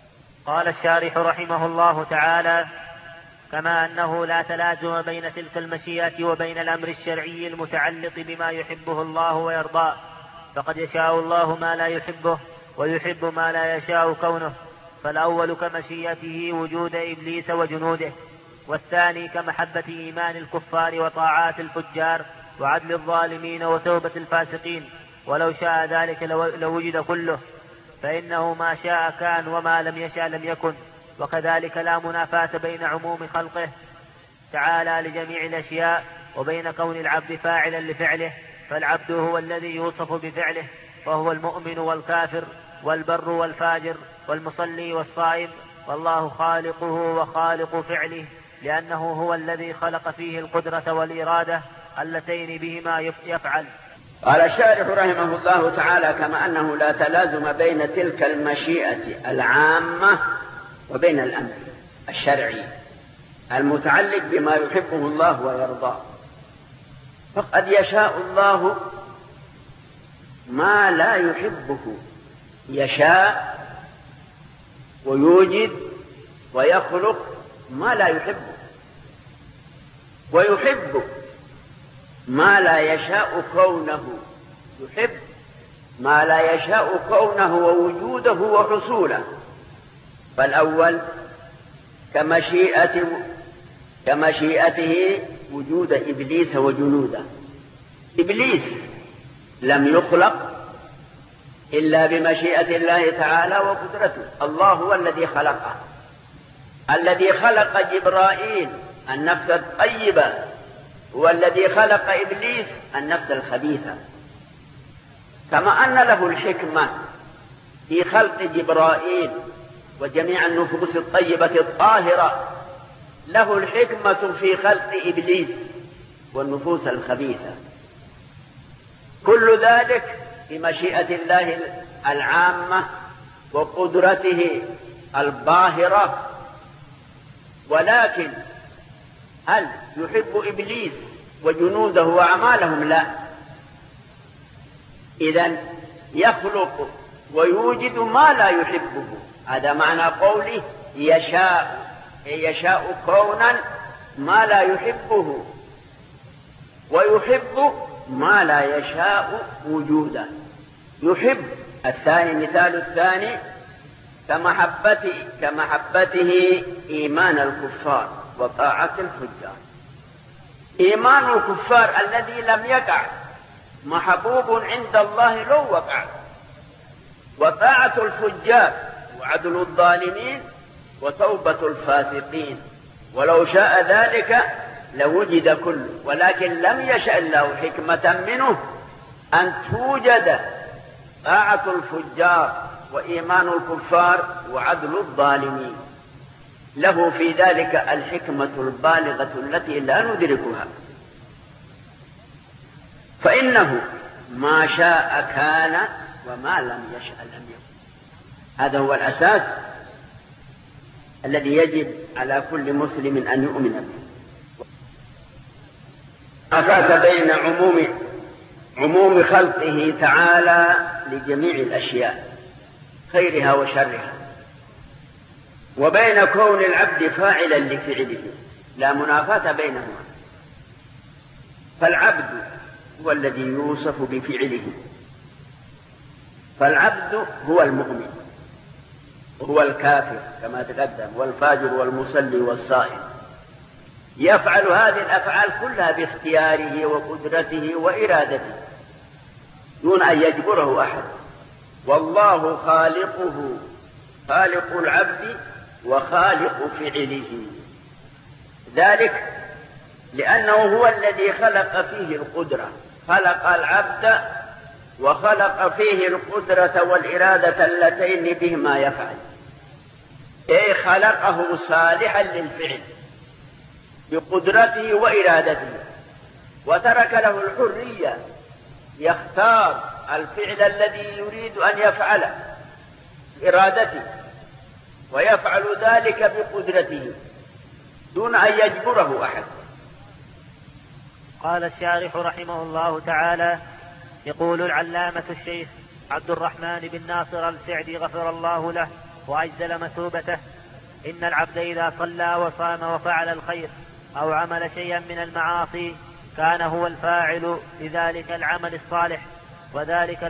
قال الشارح رحمه الله تعالى: كما أنه لا تلازم بين تلك المشيئة وبين الأمر الشرعي المتعلق بما يحبه الله ويرضاه، فقد يشاء الله ما لا يحبه ويحب ما لا يشاء كونه، فالأول كمشيئته وجود إبليس وجنوده، والثاني كمحبة إيمان الكفار وطاعات الفجار وعدل الظالمين وتوبة الفاسقين، ولو شاء ذلك لوجد كله، فإنه ما شاء كان وما لم يشاء لم يكن. وكذلك لا منافاة بين عموم خلقه تعالى لجميع الأشياء وبين كون العبد فاعلا لفعله، فالعبد هو الذي يوصف بفعله، وهو المؤمن والكافر والبر والفاجر والمصلي والصائم، والله خالقه وخالق فعله، لأنه هو الذي خلق فيه القدرة والإرادة اللتين بهما يفعل. قال الشارح رحمه الله تعالى: كما أنه لا تلازم بين تلك المشيئة العامة وبين الأمر الشرعي المتعلق بما يحبه الله ويرضاه، فقد يشاء الله ما لا يحبه، يشاء ويوجد ويخلق ما لا يحبه، ويحب ما لا يشاء كونه، يحب ما لا يشاء كونه ووجوده وحصوله. فالأول كمشيئته وجود إبليس وجنوده. إبليس لم يخلق إلا بمشيئة الله تعالى وقدرته، الله هو الذي خلقه، الذي خلق جبرائيل النفس الطيبة، هو الذي خلق إبليس النفس الخبيثة. كما أن له الحكمة في خلق جبرائيل وجميع النفوس الطيبة الطاهرة، له الحكمة في خلق إبليس والنفوس الخبيثة. كل ذلك بمشيئة الله العامة وقدرته الباهرة. ولكن هل يحب إبليس وجنوده وأعمالهم؟ لا. إذن يخلق ويوجد ما لا يحبه، هذا معنى قوله يشاء، يشاء كونا ما لا يحبه، ويحب ما لا يشاء وجودا. يحب الثاني، مثال الثاني كمحبته إيمان الكفار وطاعة الفجار. إيمان الكفار الذي لم يقع محبوب عند الله لو وقع، وطاعة الفجار وعدل الظالمين وتوبة الفاسقين، ولو شاء ذلك لوجد كله، ولكن لم يشأ الله حكمة منه أن توجد طاعة الفجار وإيمان الكفار وعدل الظالمين. له في ذلك الحكمة البالغة التي لا ندركها، فإنه ما شاء كان وما لم يشأ لم يكن. هذا هو الأساس الذي يجب على كل مسلم أن يؤمن به. منافاة بين عموم خلقه تعالى لجميع الأشياء خيرها وشرها، وبين كون العبد فاعلا لفعله، لا منافاة بينهما. فالعبد هو الذي يوصف بفعله، فالعبد هو المؤمن وهو الكافر كما تقدم، والفاجر والمصلي والصائم، يفعل هذه الأفعال كلها باختياره وقدرته وإرادته دون أن يجبره أحد. والله خالقه، خالق العبد وخالق فعله، ذلك لأنه هو الذي خلق فيه القدرة، خلق العبد وخلق فيه القدرة والإرادة اللتين بهما يفعل، أي خلقه صالحا للفعل بقدرته وإرادته، وترك له الحرية يختار الفعل الذي يريد أن يفعله بإرادته، ويفعل ذلك بقدرته دون أن يجبره أحد. قال الشارح رحمه الله تعالى: يقول العلامة الشيخ عبد الرحمن بن ناصر السعدي غفر الله له: وأجزل مثوبته. إن العبد إذا صلى وصام وفعل الخير أو عمل شيئا من المعاصي كان هو الفاعل لذلك العمل الصالح، وذلك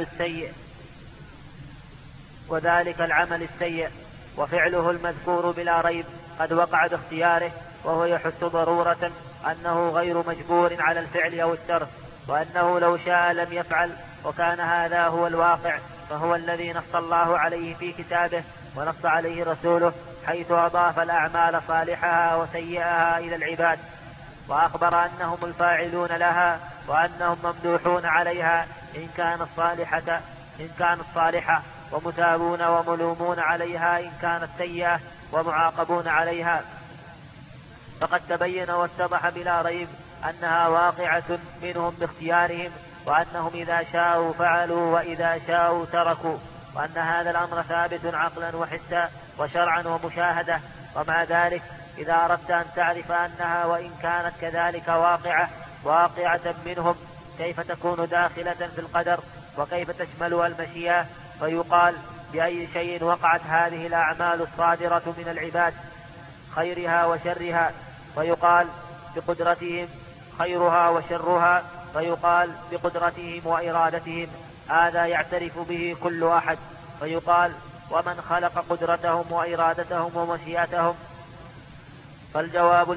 العمل السيء وفعله المذكور بلا ريب قد وقع باختياره، وهو يحس ضرورة أنه غير مجبور على الفعل أو الترك، وأنه لو شاء لم يفعل، وكان هذا هو الواقع، فهو الذي نص الله عليه في كتابه ونص عليه رسوله، حيث أضاف الأعمال صالحها وسيئها إلى العباد، وأخبر أنهم الفاعلون لها، وأنهم ممدوحون عليها إن كانت صالحة، ومثابون وملومون عليها إن كانت سيئة، ومعاقبون عليها. فقد تبين واتضح بلا ريب أنها واقعة منهم باختيارهم، وأنهم إذا شاءوا فعلوا وإذا شاءوا تركوا، وأن هذا الأمر ثابت عقلا وحسا وشرعا ومشاهدة. ومع ذلك إذا أردت أن تعرف أنها وإن كانت كذلك واقعة منهم، كيف تكون داخلة في القدر، وكيف تشملها المشيئة؟ فيقال بأي شيء وقعت هذه الأعمال الصادرة من العباد، خيرها وشرها، فيقال بقدرتهم خيرها وشرها، فيقال بقدرتهم وإرادتهم. هذا يعترف به كل أحد، فيقال ومن خلق قدرتهم وإرادتهم ومشيئتهم؟ فالجواب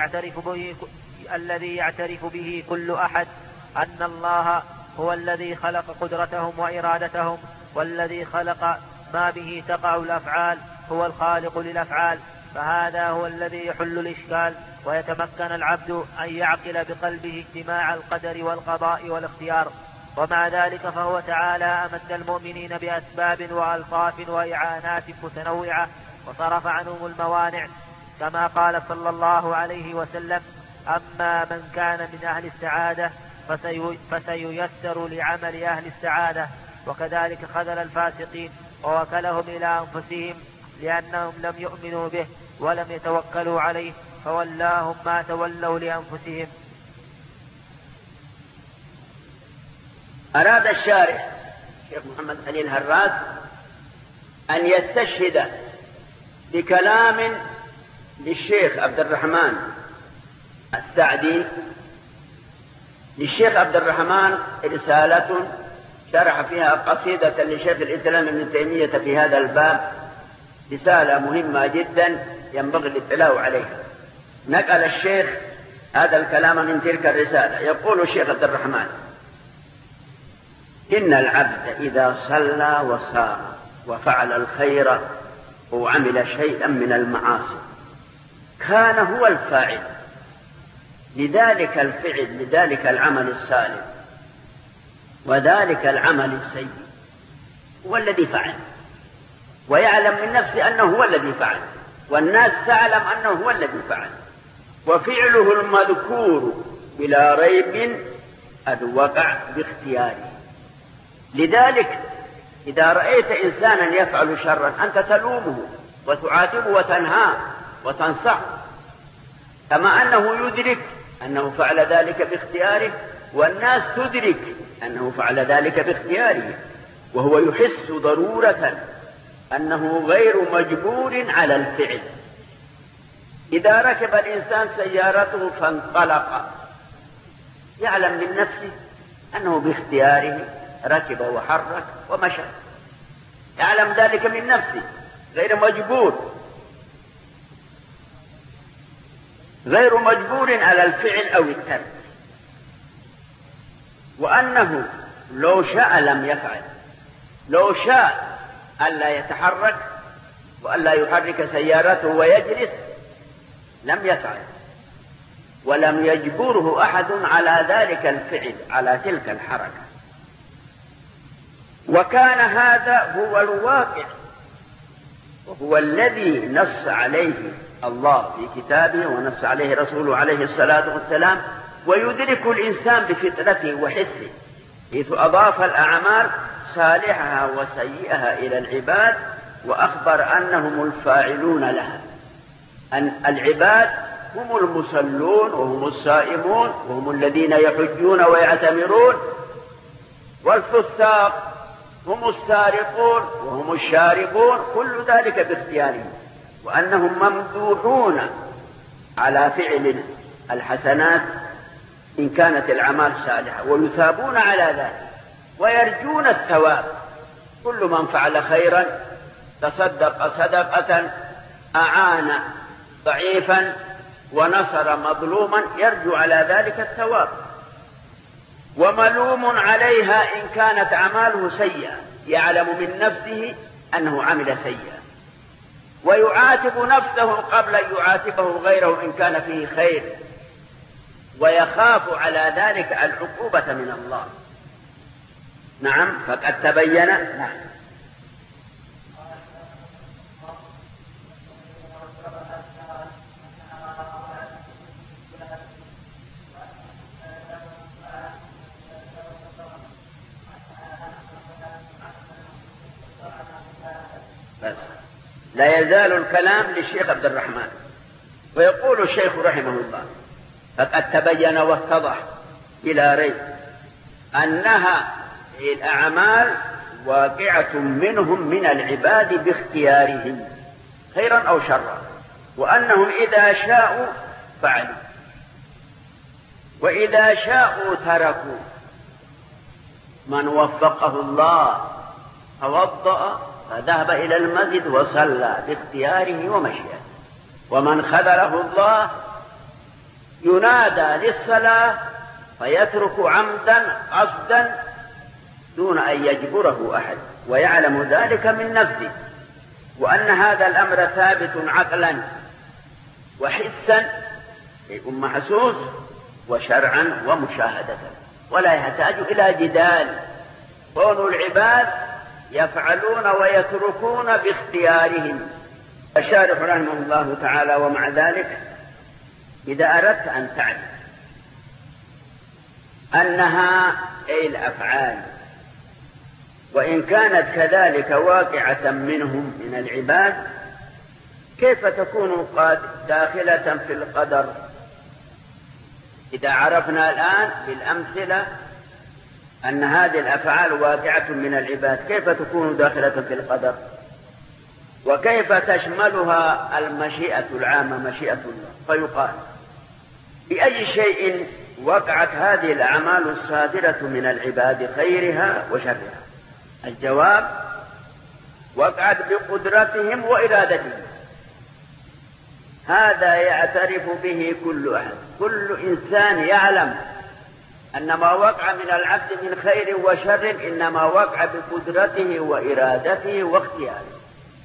الذي يعترف به كل أحد أن الله هو الذي خلق قدرتهم وإرادتهم، والذي خلق ما به تقع الأفعال هو الخالق للأفعال. فهذا هو الذي يحل الإشكال، ويتمكن العبد أن يعقل بقلبه اجتماع القدر والقضاء والاختيار. ومع ذلك فهو تعالى أمد المؤمنين بأسباب وألطاف وإعانات متنوعة، وصرف عنهم الموانع، كما قال صلى الله عليه وسلم: أما من كان من أهل السعادة فسييسر لعمل أهل السعادة. وكذلك خذل الفاسقين ووكلهم إلى أنفسهم، لأنهم لم يؤمنوا به ولم يتوكلوا عليه، فولاهم ما تولوا لأنفسهم. أراد الشارح الشيخ محمد خليل هراس أن يستشهد بكلام للشيخ عبد الرحمن السعدي. للشيخ عبد الرحمن رسالة شرح فيها قصيدة لشيخ الإسلام ابن تيمية في هذا الباب، رسالة مهمة جدا ينبغي الاطلاع عليها. نقل الشيخ هذا الكلام من تلك الرسالة. يقول الشيخ عبد الرحمن: إن العبد إذا صلى وصام وفعل الخير وعمل شيئا من المعاصي كان هو الفاعل لذلك الفعل، لذلك العمل الصالح، وذلك العمل السيء هو الذي فعل، ويعلم من نفسه أنه هو الذي فعل، والناس تعلم أنه هو الذي فعل، وفعله المذكور بلا ريب قد وقع باختياره. لذلك إذا رأيت إنسانا يفعل شرا أنت تلومه وتعاتبه وتنهاه وتنصحه، كما أنه يدرك أنه فعل ذلك باختياره، والناس تدرك أنه فعل ذلك باختياره، وهو يحس ضرورة أنه غير مجبور على الفعل. إذا ركب الإنسان سيارته فانطلق يعلم من نفسه أنه باختياره ركب وحرك ومشى، يعلم ذلك من نفسه، غير مجبور على الفعل أو الترك، وأنه لو شاء لم يفعل، لو شاء ألا يتحرك وألا يحرك سيارته ويجلس لم يفعل، ولم يجبره أحد على ذلك الفعل، على تلك الحركة. وكان هذا هو الواقع، وهو الذي نص عليه الله في كتابه ونص عليه رسوله عليه الصلاة والسلام، ويدرك الإنسان بفطرته وحسه، حيث أضاف الأعمال صالحها وسيئها إلى العباد، وأخبر أنهم الفاعلون لها، أن العباد هم المصلون وهم الصائمون وهم الذين يحجون ويعتمرون، والفساق هم السارقون وهم الشاربون، كل ذلك باختيارهم، وأنهم ممدوحون على فعل الحسنات إن كانت الأعمال صالحة، ويثابون على ذلك ويرجون الثواب. كل من فعل خيرا تصدق صدقة، أعان ضعيفا، ونصر مظلوما، يرجو على ذلك الثواب. وملوم عليها إن كانت أعماله سيئة، يعلم من نفسه أنه عمل سيئا، ويعاتب نفسه قبل أن يعاتبه غيره إن كان فيه خير، ويخاف على ذلك العقوبة من الله. نعم، فقد تبين. نعم. بس لا يزال الكلام للشيخ عبد الرحمن، ويقول الشيخ رحمه الله: فقد تبين واتضح بلا ريب أنها الأعمال واقعة منهم من العباد باختيارهم خيرا أو شرا، وأنهم إذا شاءوا فعلوا، وإذا شاءوا تركوا. من وفقه الله توضأ فذهب إلى المسجد وصلى باختياره ومشيئته، ومن خذله الله ينادى للصلاة فيترك عمدا قصدا دون أن يجبره أحد، ويعلم ذلك من نفسه، وأن هذا الأمر ثابت عقلا وحسا، شيء محسوس، وشرعا ومشاهدة، ولا يحتاج إلى جدال. كون العباد يفعلون ويتركون باختيارهم. الشارح رحمه الله تعالى: ومع ذلك إذا أردت أن تعلم أنها أي الأفعال وإن كانت كذلك واقعة منهم من العباد، كيف تكون قد داخلة في القدر؟ إذا عرفنا الآن بالأمثلة أن هذه الأفعال واقعة من العباد، كيف تكون داخلة في القدر؟ وكيف تشملها المشيئة العامة مشيئة الله؟ فيقال: بأي شيء وقعت هذه الأعمال الصادرة من العباد خيرها وشرها؟ الجواب: وقعت بقدرتهم وإرادتهم. هذا يعترف به كل أحد، كل إنسان يعلم أن ما وقع من العبد من خير وشر إنما وقع بقدرته وإرادته واختياره.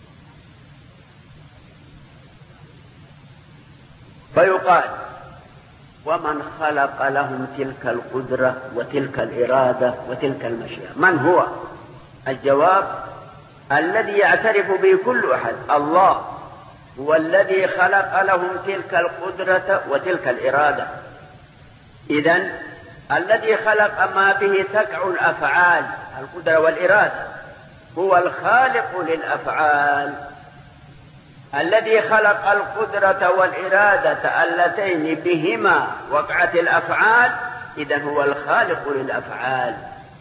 فيقال: ومن خلق لهم تلك القدرة وتلك الإرادة وتلك المشيئة؟ من هو؟ الجواب: الذي يعترف به كل أحد، الله هو الذي خلق لهم تلك القدرة وتلك الإرادة. إذن الذي خلق ما به تقع الأفعال، القدرة والإرادة، هو الخالق للأفعال. الذي خلق القدرة والإرادة اللتين بهما وقعت الأفعال، إذن هو الخالق للأفعال.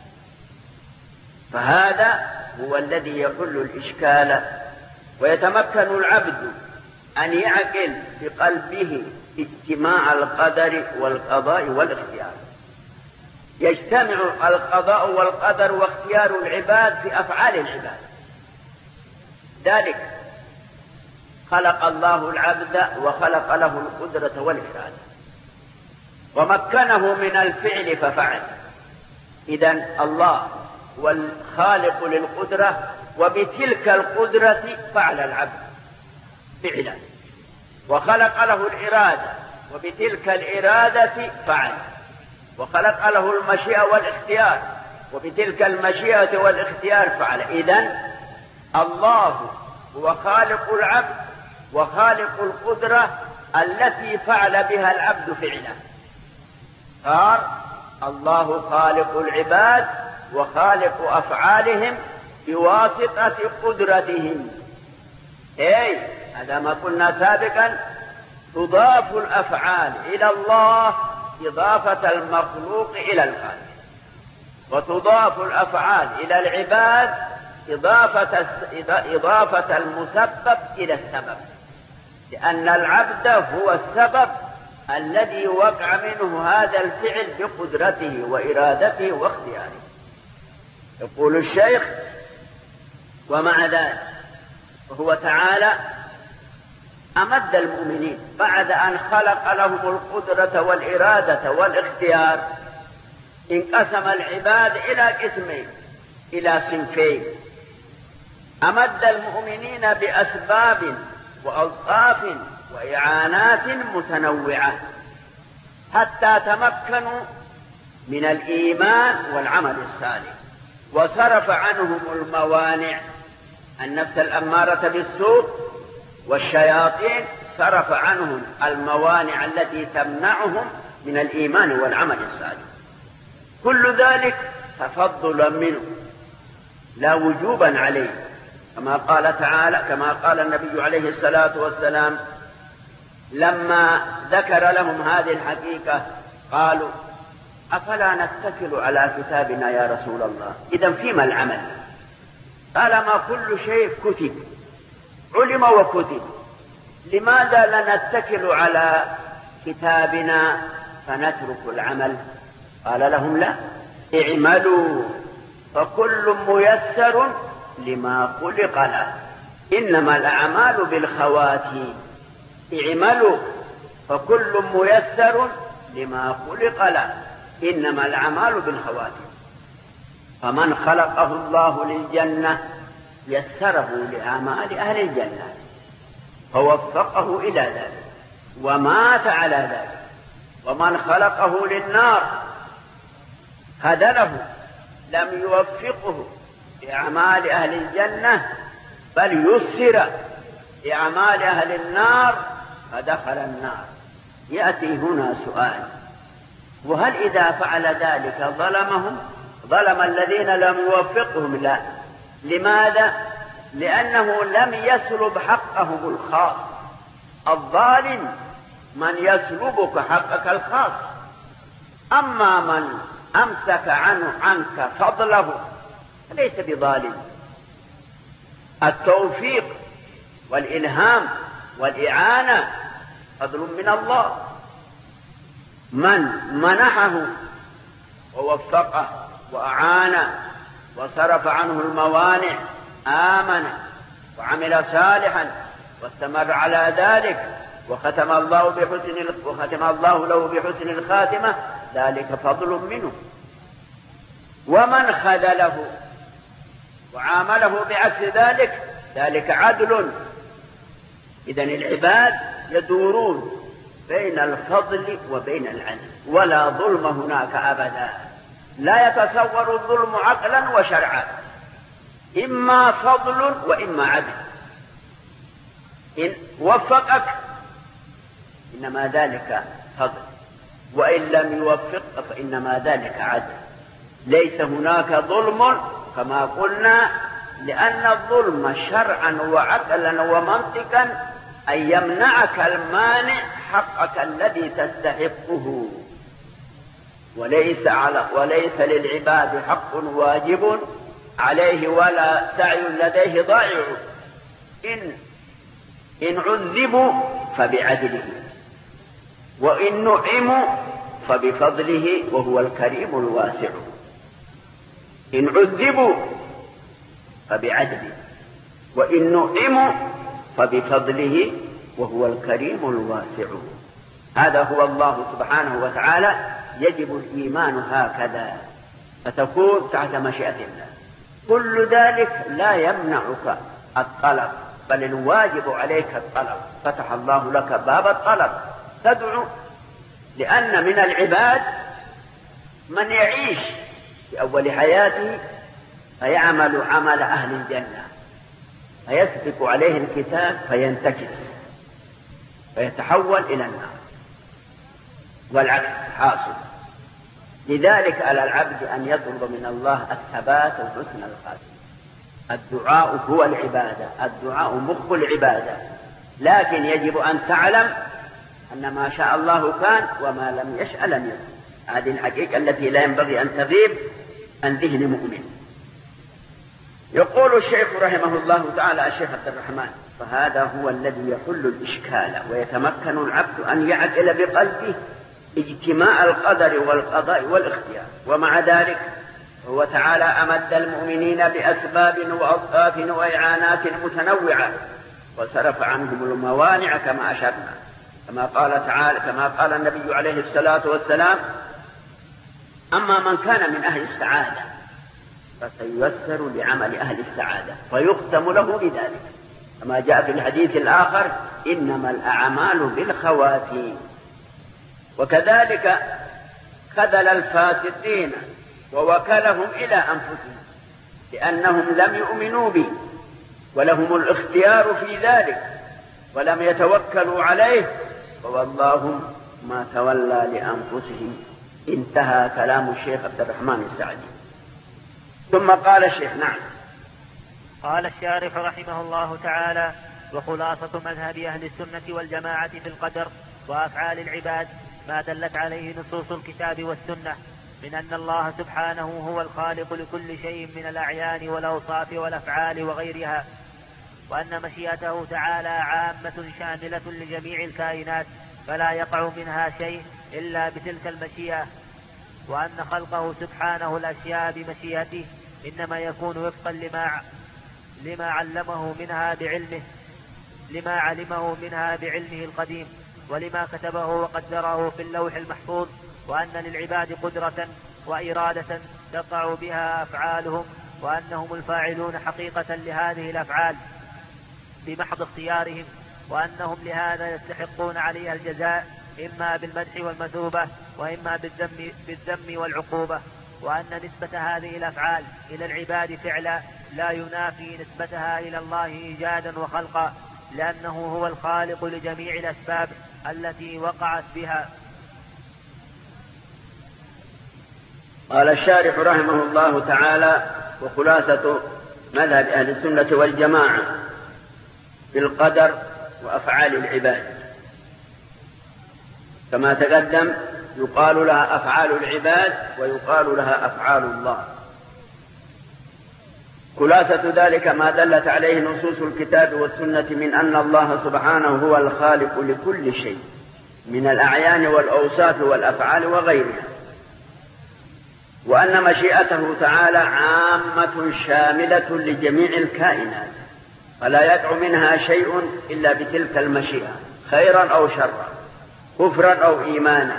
فهذا هو الذي يحل الإشكال، ويتمكن العبد أن يعقل بقلبه اجتماع القدر والقضاء والاختيار. يجتمع القضاء والقدر واختيار العباد في أفعال العباد. ذلك خلق الله العبد وخلق له القدرة والإرادة، ومكنه من الفعل ففعل. إذن الله هو الخالق للقدرة، وبتلك القدرة فعل العبد فعلا، وخلق له الإرادة، وبتلك الإرادة فعل، وخلق له المشيئة والاختيار، وبتلك المشيئة والاختيار فعل. إذن الله هو خالق العبد وخالق القدرة التي فعل بها العبد فعلا. قال: الله خالق العباد وخالق أفعالهم بواسطة قدرتهم. أي هذا ما قلنا سابقا، تضاف الأفعال إلى الله إضافة المخلوق إلى الخالق. وتضاف الأفعال إلى العباد إضافة المسبب إلى السبب، لأن العبد هو السبب الذي وقع منه هذا الفعل بقدرته وإرادته واختياره. يقول الشيخ: ومع ذلك وهو تعالى أمد المؤمنين بعد أن خلق لهم القدرة والإرادة والاختيار، انقسم العباد إلى قسمين، إلى صنفين. أمد المؤمنين بأسباب وألطاف وإعانات متنوعة حتى تمكنوا من الإيمان والعمل الصالح، وصرف عنهم الموانع، النفس الأمارة بالسوء والشياطين، صرف عنهم الموانع التي تمنعهم من الإيمان والعمل الصالح. كل ذلك تفضلا منه لا وجوبا عليه، كما قال تعالى، كما قال النبي عليه الصلاة والسلام لما ذكر لهم هذه الحقيقة قالوا: أفلا نتكل على كتابنا يا رسول الله؟ إذن فيما العمل؟ قال: ما كل شيء كتب، علم وكتب، لماذا لا نتكل على كتابنا فنترك العمل؟ قال لهم: لا، اعملوا فكل ميسر لما خلق له، إنما الأعمال بالخواتيم. اعملوا فكل ميسر لما خلق له، إنما الأعمال بالخواتيم. فمن خلقه الله للجنة يسره لأعمال أهل الجنة فوفقه إلى ذلك ومات على ذلك. ومن خلقه للنار خذله، لم يوفقه لأعمال أهل الجنة بل يسر لأعمال أهل النار فدخل النار. يأتي هنا سؤال: وهل إذا فعل ذلك ظلمهم؟ ظلم الذين لم يوفقهم؟ لا. لماذا؟ لأنه لم يسلب حقهم الخاص. الظالم من يسلبك حقك الخاص، أما من أمسك عنك فضله ليس بظالم. التوفيق والإلهام والإعانة فضل من الله، من منحه ووفقه وأعانه وصرف عنه الموانع، آمن وعمل صالحا واستمر على ذلك وختم الله له بحسن الخاتمة، ذلك فضل منه. ومن خذله وعامله بعكس ذلك عدل. إذن العباد يدورون بين الفضل وبين العدل، ولا ظلم هناك أبدا. لا يتصور الظلم عقلا وشرعا، إما فضل وإما عدل. إن وفقك إنما ذلك فضل، وإن لم يوفقك فإنما ذلك عدل. ليس هناك ظلم كما قلنا، لأن الظلم شرعا وعقلا ومنطقا أن يمنعك المانع حقك الذي تستحقه. وليس للعباد حق واجب عليه ولا سعي لديه ضائع، إن عذبوا فبعدله، وإن نعموا فبفضله وهو الكريم الواسع. إن عذبوا فبعدله، وإن نعموا فبفضله وهو الكريم الواسع. هذا هو الله سبحانه وتعالى. يجب الإيمان هكذا، فتكون تحت مشيئة الله. كل ذلك لا يمنعك الطلب، بل الواجب عليك الطلب. فتح الله لك باب الطلب، تدعو. لأن من العباد من يعيش في أول حياته فيعمل عمل أهل الجنة، فيسبق عليه الكتاب فينتكس فيتحول إلى النار، والعكس حاصل. لذلك على العبد أن يطلب من الله الثبات وحسن الخاتمة. الدعاء هو العبادة، الدعاء مخ العبادة، لكن يجب أن تعلم أن ما شاء الله كان وما لم يشأ لم يكن. هذه الحقيقة التي لا ينبغي أن تغيب عن ذهن مؤمن. يقول الشيخ رحمه الله تعالى الشيخ عبد الرحمن: فهذا هو الذي يحل الإشكال ويتمكن العبد أن يعقل بقلبه اجتماع القدر والقضاء والاختيار. ومع ذلك هو تعالى أمد المؤمنين بأسباب وأطراف وإعانات متنوعة وصرف عنهم الموانع كما أشرنا، كما قال النبي عليه الصلاة والسلام: أما من كان من أهل السعادة فسييسر لعمل أهل السعادة فيختم له بذلك، كما جاء في الحديث الآخر: إنما الأعمال بالخواتيم. وكذلك خذل الفاسقين ووكلهم إلى أنفسهم لأنهم لم يؤمنوا به ولهم الاختيار في ذلك ولم يتوكلوا عليه، فواللهم ما تولى لأنفسهم. انتهى كلام الشيخ عبد الرحمن السعدي. ثم قال الشيخ: نعم. قال الشارح رحمه الله تعالى: وخلاصة مذهب أهل السنة والجماعة في القدر وأفعال العباد ما دلت عليه نصوص الكتاب والسنة من أن الله سبحانه هو الخالق لكل شيء من الأعيان والأوصاف والأفعال وغيرها، وأن مشيئته تعالى عامة شاملة لجميع الكائنات فلا يقع منها شيء إلا بتلك المشيئة، وأن خلقه سبحانه الأشياء بمشيئته إنما يكون وفقا لما علمه منها بعلمه القديم ولما كتبه وقدره في اللوح المحفوظ، وأن للعباد قدرة وإرادة تقع بها أفعالهم، وأنهم الفاعلون حقيقة لهذه الأفعال بمحض اختيارهم، وأنهم لهذا يستحقون عليها الجزاء إما بالمدح والمثوبة وإما بالذم والعقوبة، وأن نسبة هذه الأفعال إلى العباد فعلا لا ينافي نسبتها إلى الله إيجادا وخلقا، لأنه هو الخالق لجميع الأسباب التي وقعت بها. قال الشارح رحمه الله تعالى: وخلاصة مذهب أهل السنة والجماعة في القدر وأفعال العباد كما تقدم يقال لها أفعال العباد ويقال لها أفعال الله. خلاصة ذلك ما دلت عليه نصوص الكتاب والسنة من أن الله سبحانه هو الخالق لكل شيء من الأعيان والأوصاف والأفعال وغيرها، وأن مشيئته تعالى عامة شاملة لجميع الكائنات فلا يقع منها شيء إلا بتلك المشيئة خيرا أو شرا، كفرا أو إيمانا،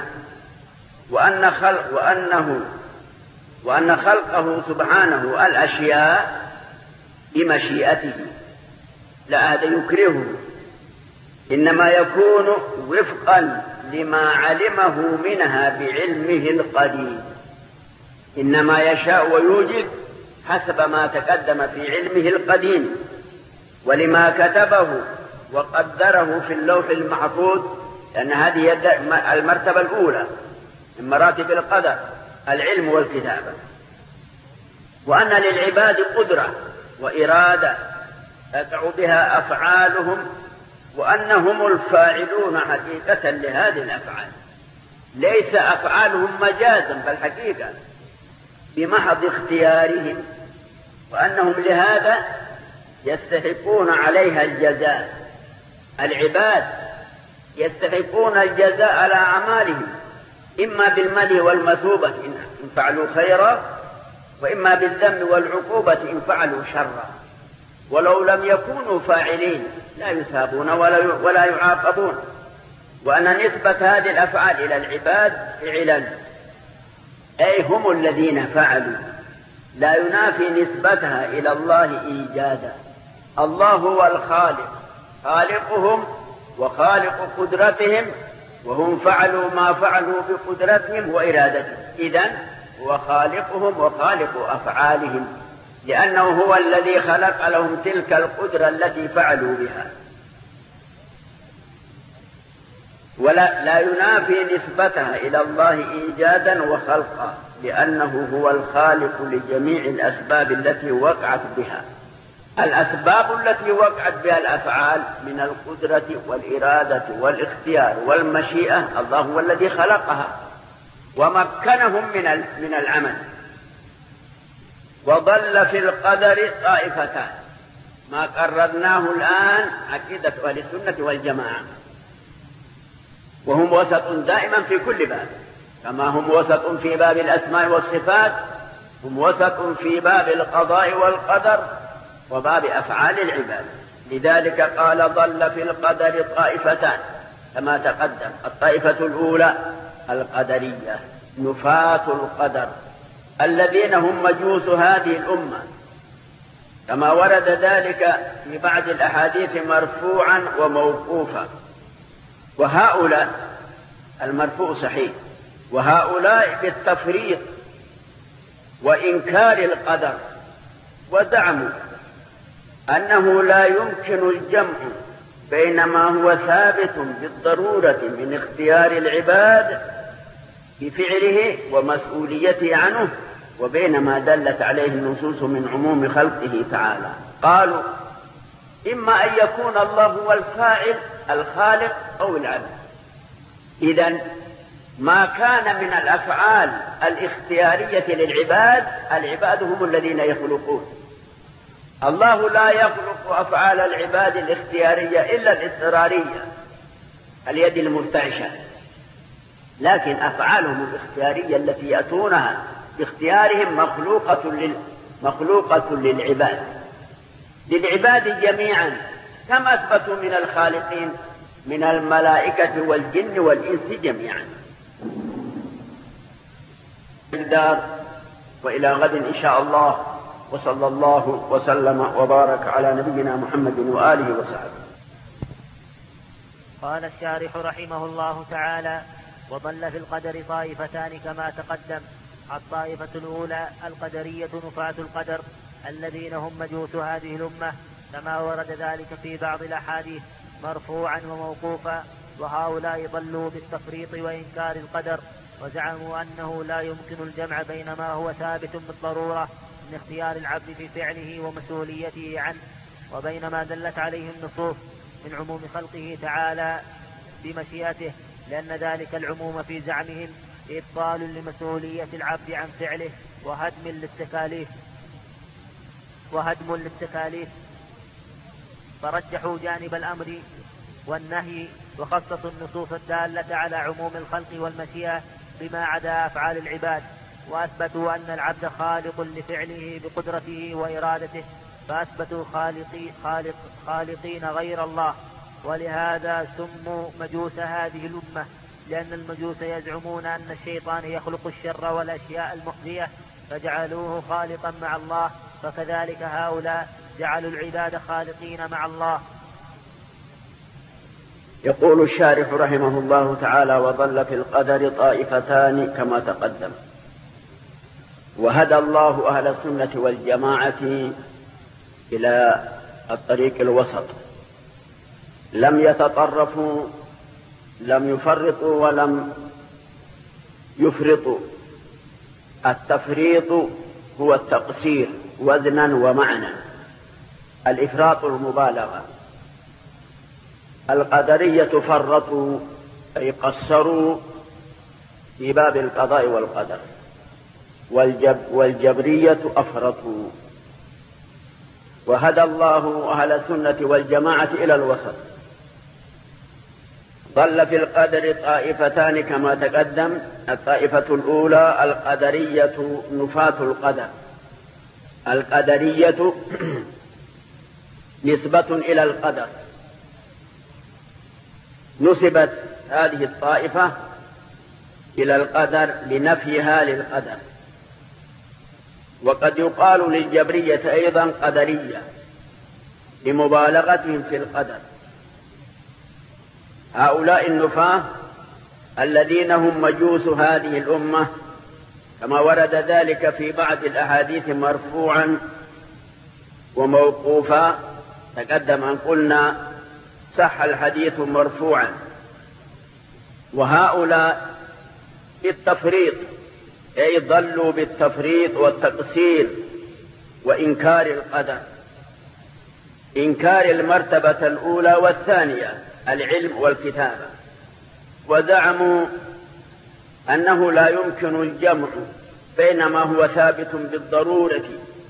وأن خلقه سبحانه الأشياء بمشيئته لا هذا يكرهه، إنما يكون وفقا لما علمه منها بعلمه القديم، إنما يشاء ويوجد حسب ما تقدم في علمه القديم ولما كتبه وقدره في اللوح المحفوظ، لأن هذه المرتبة الأولى من مراتب القدر، العلم والكتابة. وأن للعباد قدرة وإرادة تقع بها أفعالهم، وأنهم الفاعلون حقيقة لهذه الأفعال، ليس أفعالهم مجازا بل حقيقة بمحض اختيارهم، وأنهم لهذا يستحقون عليها الجزاء. العباد يستحقون الجزاء على أعمالهم إما بالمدح والمثوبة إن فعلوا خيرا، وإما بالذم والعقوبة إن فعلوا شرا، ولو لم يكونوا فاعلين لا يثابون ولا يعاقبون. وأن نسبة هذه الأفعال إلى العباد فعلا أي هم الذين فعلوا، لا ينافي نسبتها إلى الله إيجادا. الله هو الخالق، خالقهم وخالق قدرتهم، وهم فعلوا ما فعلوا بقدرتهم وإرادتهم، إذن هو خالقهم وخالق أفعالهم، لأنه هو الذي خلق لهم تلك القدرة التي فعلوا بها. ولا ينافي نسبتها إلى الله إيجادا وخلقا، لأنه هو الخالق لجميع الأسباب التي وقعت بها. الأسباب التي وقعت بها الأفعال من القدرة والإرادة والاختيار والمشيئة، الله هو الذي خلقها ومكنهم من العمل. وضل في القدر طائفتان، ما قررناه الآن عقيدة أهل السنة والجماعة، وهم وسط دائما في كل باب، كما هم وسط في باب الأسماء والصفات، هم وسط في باب القضاء والقدر وباب أفعال العباد. لذلك قال ضل في القدر طائفتان كما تقدم. الطائفة الأولى القدرية، نفاة القدر، الذين هم مجوس هذه الأمة، كما ورد ذلك في بعض الأحاديث مرفوعا وموقوفا. وهؤلاء المرفوع صحيح، وهؤلاء بالتفريط وإنكار القدر، وزعموا أنه لا يمكن الجمع بين ما هو ثابت بالضرورة من اختيار العباد في فعله ومسؤوليته عنه، وبين ما دلت عليه النصوص من عموم خلقه تعالى. قالوا إما أن يكون الله هو الفاعل الخالق أو العبد. إذن ما كان من الأفعال الاختيارية للعباد، العباد هم الذين يخلقون. الله لا يخلق أفعال العباد الاختيارية إلا الاضطرارية، اليد المرتعشة، لكن أفعالهم الاختيارية التي يأتونها باختيارهم مخلوقة للعباد جميعا، كما أثبتوا من الخالقين من الملائكة والجن والإنس جميعا. وإلى غد إن شاء الله، وصلى الله وسلم وبارك على نبينا محمد وآله وصحبه. قال الشارح رحمه الله تعالى: وضل في القدر طائفتان كما تقدم. الطائفة الأولى القدرية نفاة القدر، الذين هم مجوس هذه الأمة، كما ورد ذلك في بعض الأحاديث مرفوعا وموقوفا. وهؤلاء ضلوا بالتفريط وإنكار القدر، وزعموا أنه لا يمكن الجمع بين ما هو ثابت بالضرورة من اختيار العبد في فعله ومسؤوليته عنه، وبين ما دلت عليه النصوص من عموم خلقه تعالى بمشيئته، لأن ذلك العموم في زعمهم إبطال لمسؤولية العبد عن فعله وهدم للتكاليف، فرجحوا جانب الأمر والنهي، وخصصوا النصوص الدالة على عموم الخلق والمشيئة بما عدا أفعال العباد، وأثبتوا أن العبد خالق لفعله بقدرته وإرادته، فأثبتوا خالقين غير الله. ولهذا سموا مجوس هذه الأمة، لأن المجوس يزعمون أن الشيطان يخلق الشر والأشياء المؤذية فجعلوه خالقا مع الله، فكذلك هؤلاء جعلوا العباد خالقين مع الله. يقول الشارح رحمه الله تعالى: وضل في القدر طائفتان كما تقدم. وهدى الله أهل السنة والجماعة إلى الطريق الوسط، لم يتطرفوا، لم يفرطوا ولم يفرطوا. التفريط هو التقصير وزنا ومعنى، الإفراط المبالغة. القدرية فرطوا أي قصروا في باب القضاء والقدر، والجبرية أفرطوا. وهدى الله أهل السنة والجماعة إلى الوسط. ضل في القدر طائفتان كما تقدم. الطائفة الأولى القدرية نفاة القدر. القدرية نسبة إلى القدر، نسبت هذه الطائفة إلى القدر لنفيها للقدر. وقد يقال للجبرية أيضا قدرية لمبالغتهم في القدر. هؤلاء النفاة الذين هم مجوس هذه الأمة، كما ورد ذلك في بعض الأحاديث مرفوعا وموقوفا. تقدم أن قلنا صح الحديث مرفوعا. وهؤلاء بالتفريط أي ضلوا بالتفريط والتقصير وإنكار القدر، إنكار المرتبة الأولى والثانية العلم والكتابة. وزعموا أنه لا يمكن الجمع بين ما هو ثابت بالضرورة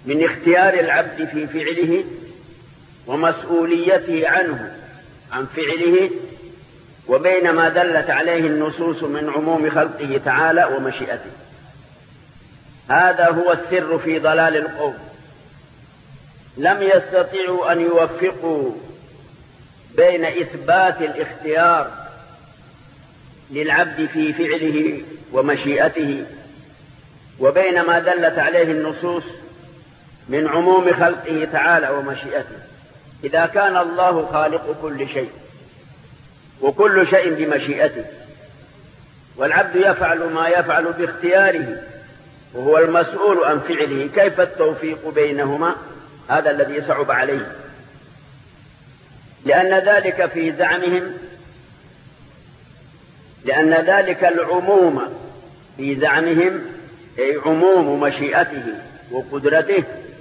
من اختيار العبد في فعله ومسؤوليته عنه عن فعله، وبين ما دلت عليه النصوص من عموم خلقه تعالى ومشيئته. هذا هو السر في ضلال القوم. لم يستطيعوا أن يوفقوا بين إثبات الاختيار للعبد في فعله ومشيئته وبين ما دلت عليه النصوص من عموم خلقه تعالى ومشيئته. إذا كان الله خالق كل شيء وكل شيء بمشيئته، والعبد يفعل ما يفعل باختياره وهو المسؤول عن فعله، كيف التوفيق بينهما؟ هذا الذي صعب عليه، لأن ذلك العموم في زعمهم أي عموم مشيئته وقدرته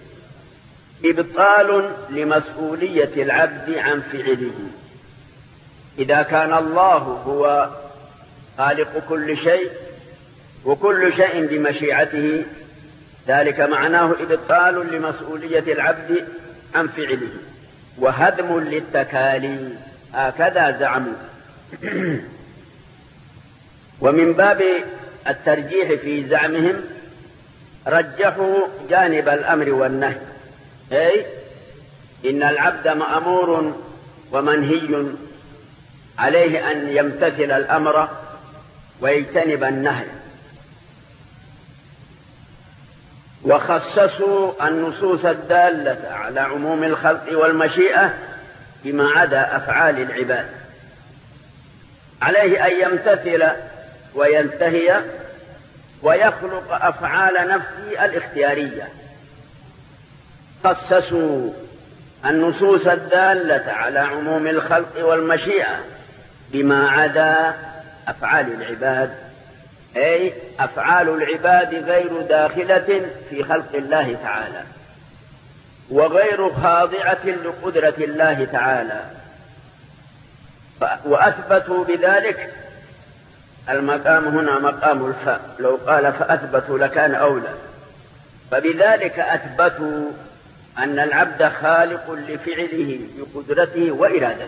إبطال لمسؤولية العبد عن فعله. إذا كان الله هو خالق كل شيء وكل شيء بمشيئته، ذلك معناه إبطال لمسؤولية العبد عن فعله وهدم للتكاليف، هكذا زعموا. ومن باب الترجيح في زعمهم رجحوا جانب الأمر والنهي، أي إن العبد مأمور ومنهي عليه أن يمتثل الأمر ويجتنب النهي، وخصصوا النصوص الدالة على عموم الخلق والمشيئة بما عدا أفعال العباد، عليه أن يمتثل وينتهي ويخلق أفعال نفسه الاختيارية. خصصوا النصوص الدالة على عموم الخلق والمشيئة بما عدا أفعال العباد، أي أفعال العباد غير داخلة في خلق الله تعالى وغير خاضعة لقدرة الله تعالى. وأثبتوا بذلك، المقام هنا مقام الفاء، لو قال فأثبتوا لكان أولى، فبذلك أثبتوا أن العبد خالق لفعله بقدرته وإرادته،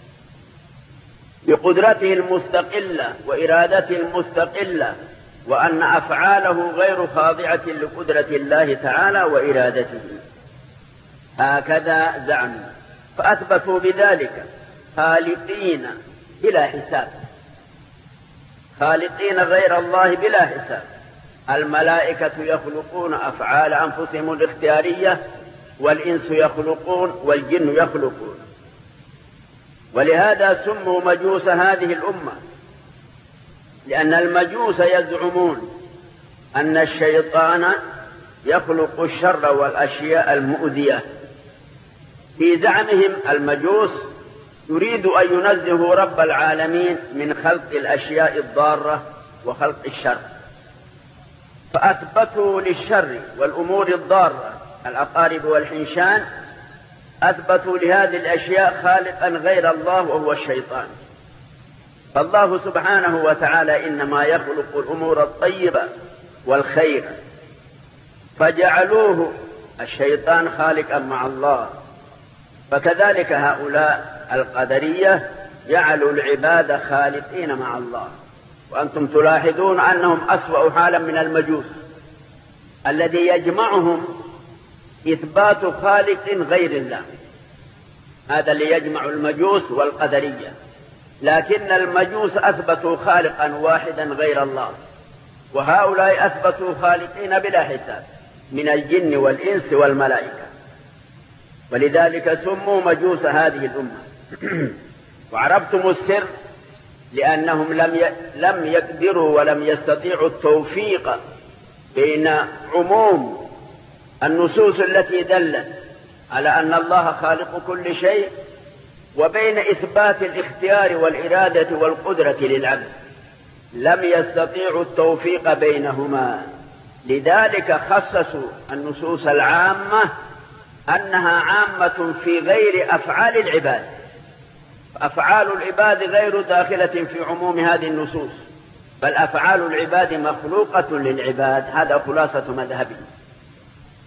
بقدرته المستقلة وإرادته المستقلة، وأن أفعاله غير خاضعة لقدرة الله تعالى وإرادته، هكذا زعموا. فأثبتوا بذلك خالقين بلا حساب، خالقين غير الله بلا حساب. الملائكة يخلقون أفعال أنفسهم الاختيارية، والإنس يخلقون والجن يخلقون. ولهذا سموا مجوس هذه الأمة، لأن المجوس يزعمون أن الشيطان يخلق الشر والأشياء المؤذية. في زعمهم المجوس يريد أن ينزه رب العالمين من خلق الأشياء الضارة وخلق الشر، فأثبتوا للشر والأمور الضارة العقارب والحنشان، أثبتوا لهذه الأشياء خالقا غير الله وهو الشيطان. فالله سبحانه وتعالى إنما يخلق الأمور الطيبة والخير، فجعلوه الشيطان خالقا مع الله. فكذلك هؤلاء القدرية جعلوا العباد خالقين مع الله. وأنتم تلاحظون أنهم أسوأ حالا من المجوس الذي يجمعهم إثبات خالق غير الله، هذا اللي يجمع المجوس والقدرية. لكن المجوس أثبتوا خالقا واحدا غير الله، وهؤلاء أثبتوا خالقين بلا حساب من الجن والإنس والملائكة، ولذلك سموا مجوس هذه الأمة. وعرفتم السر لأنهم لم يقدروا ولم يستطيعوا التوفيق بين عموم النصوص التي دلت على أن الله خالق كل شيء وبين إثبات الاختيار والإرادة والقدرة للعبد، لم يستطيعوا التوفيق بينهما. لذلك خصصوا النصوص العامة أنها عامة في غير أفعال العباد، أفعال العباد غير داخلة في عموم هذه النصوص، بل أفعال العباد مخلوقة للعباد. هذا خلاصة مذهبه.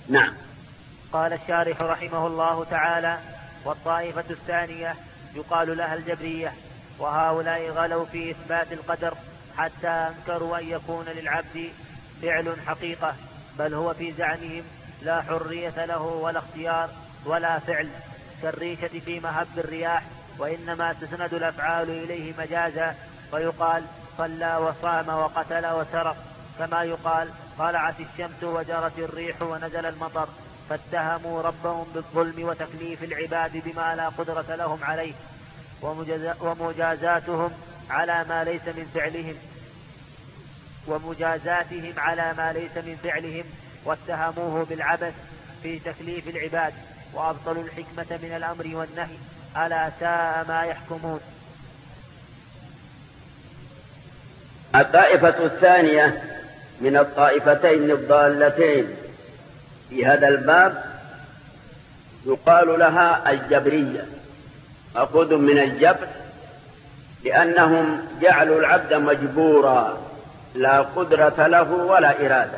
نعم. قال الشارح رحمه الله تعالى: والطائفة الثانية يقال لها الجبرية، وهؤلاء غلوا في إثبات القدر حتى أنكروا أن يكون للعبد فعل حقيقة، بل هو في زعمهم لا حرية له ولا اختيار ولا فعل، كالريشة في مهب الرياح، وإنما تسند الأفعال إليه مجازا، ويقال صلى وصام وقتل وسرق، كما يقال طلعت الشمس وجرت الريح ونزل المطر، فاتهموا ربهم بالظلم وتكليف العباد بما لا قدرة لهم عليه، ومجازاتهم على ما ليس من فعلهم واتهموه بالعبث في تكليف العباد، وأبطلوا الحكمة من الأمر والنهي، ألا ساء ما يحكمون. الطائفة الثانية من الطائفتين الضالتين في هذا الباب يقال لها الجبرية، مأخوذ من الجبر، لأنهم جعلوا العبد مجبورا لا قدرة له ولا إرادة.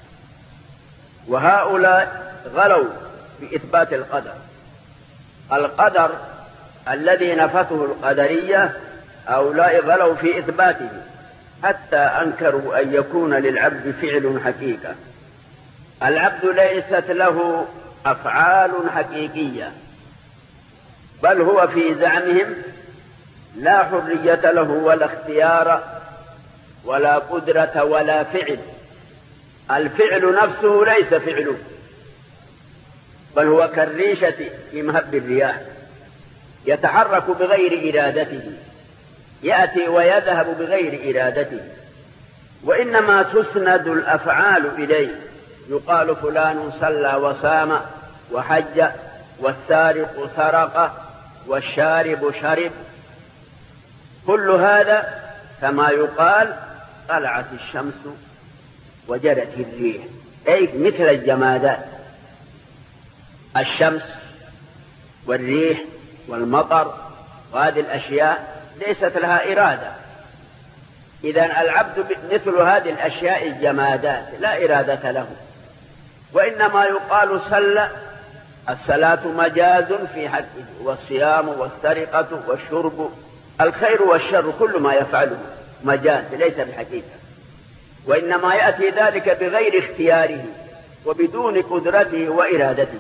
وهؤلاء غلوا في إثبات القدر الذي نفته القدرية، هؤلاء غلوا في إثباته حتى أنكروا أن يكون للعبد فعل حقيقة. العبد ليست له أفعال حقيقية، بل هو في زعمهم لا حرية له ولا اختيار ولا قدرة ولا فعل. الفعل نفسه ليس فعله، بل هو كالريشة في مهب الرياح، يتحرك بغير إرادته، يأتي ويذهب بغير إرادته، وإنما تسند الأفعال إليه. يقال فلان صلى وصام وحج، والسارق سرق، والشارب شرب. كل هذا كما يقال طلعت الشمس وجرت الريح، أي مثل الجمادات، الشمس والريح والمطر، وهذه الأشياء ليست لها إرادة. إذن العبد مثل هذه الأشياء الجمادات لا إرادة له، وإنما يقال صلى. الصلاة مجاز في حقه، والصيام والسرقة والشرب، الخير والشر كل ما يفعله مجاز ليس بحقيقة، وإنما يأتي ذلك بغير اختياره وبدون قدرته وإرادته.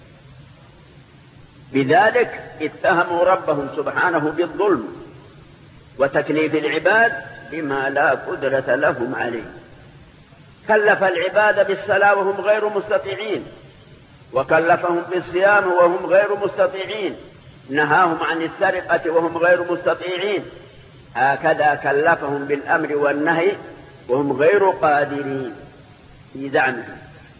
بذلك اتهموا ربهم سبحانه بالظلم وتكليف العباد بما لا قدرة لهم عليه. كلف العباد بالصلاة وهم غير مستطيعين، وكلفهم بالصيام وهم غير مستطيعين، نهاهم عن السرقة وهم غير مستطيعين، هكذا كلفهم بالأمر والنهي وهم غير قادرين في زعمهم.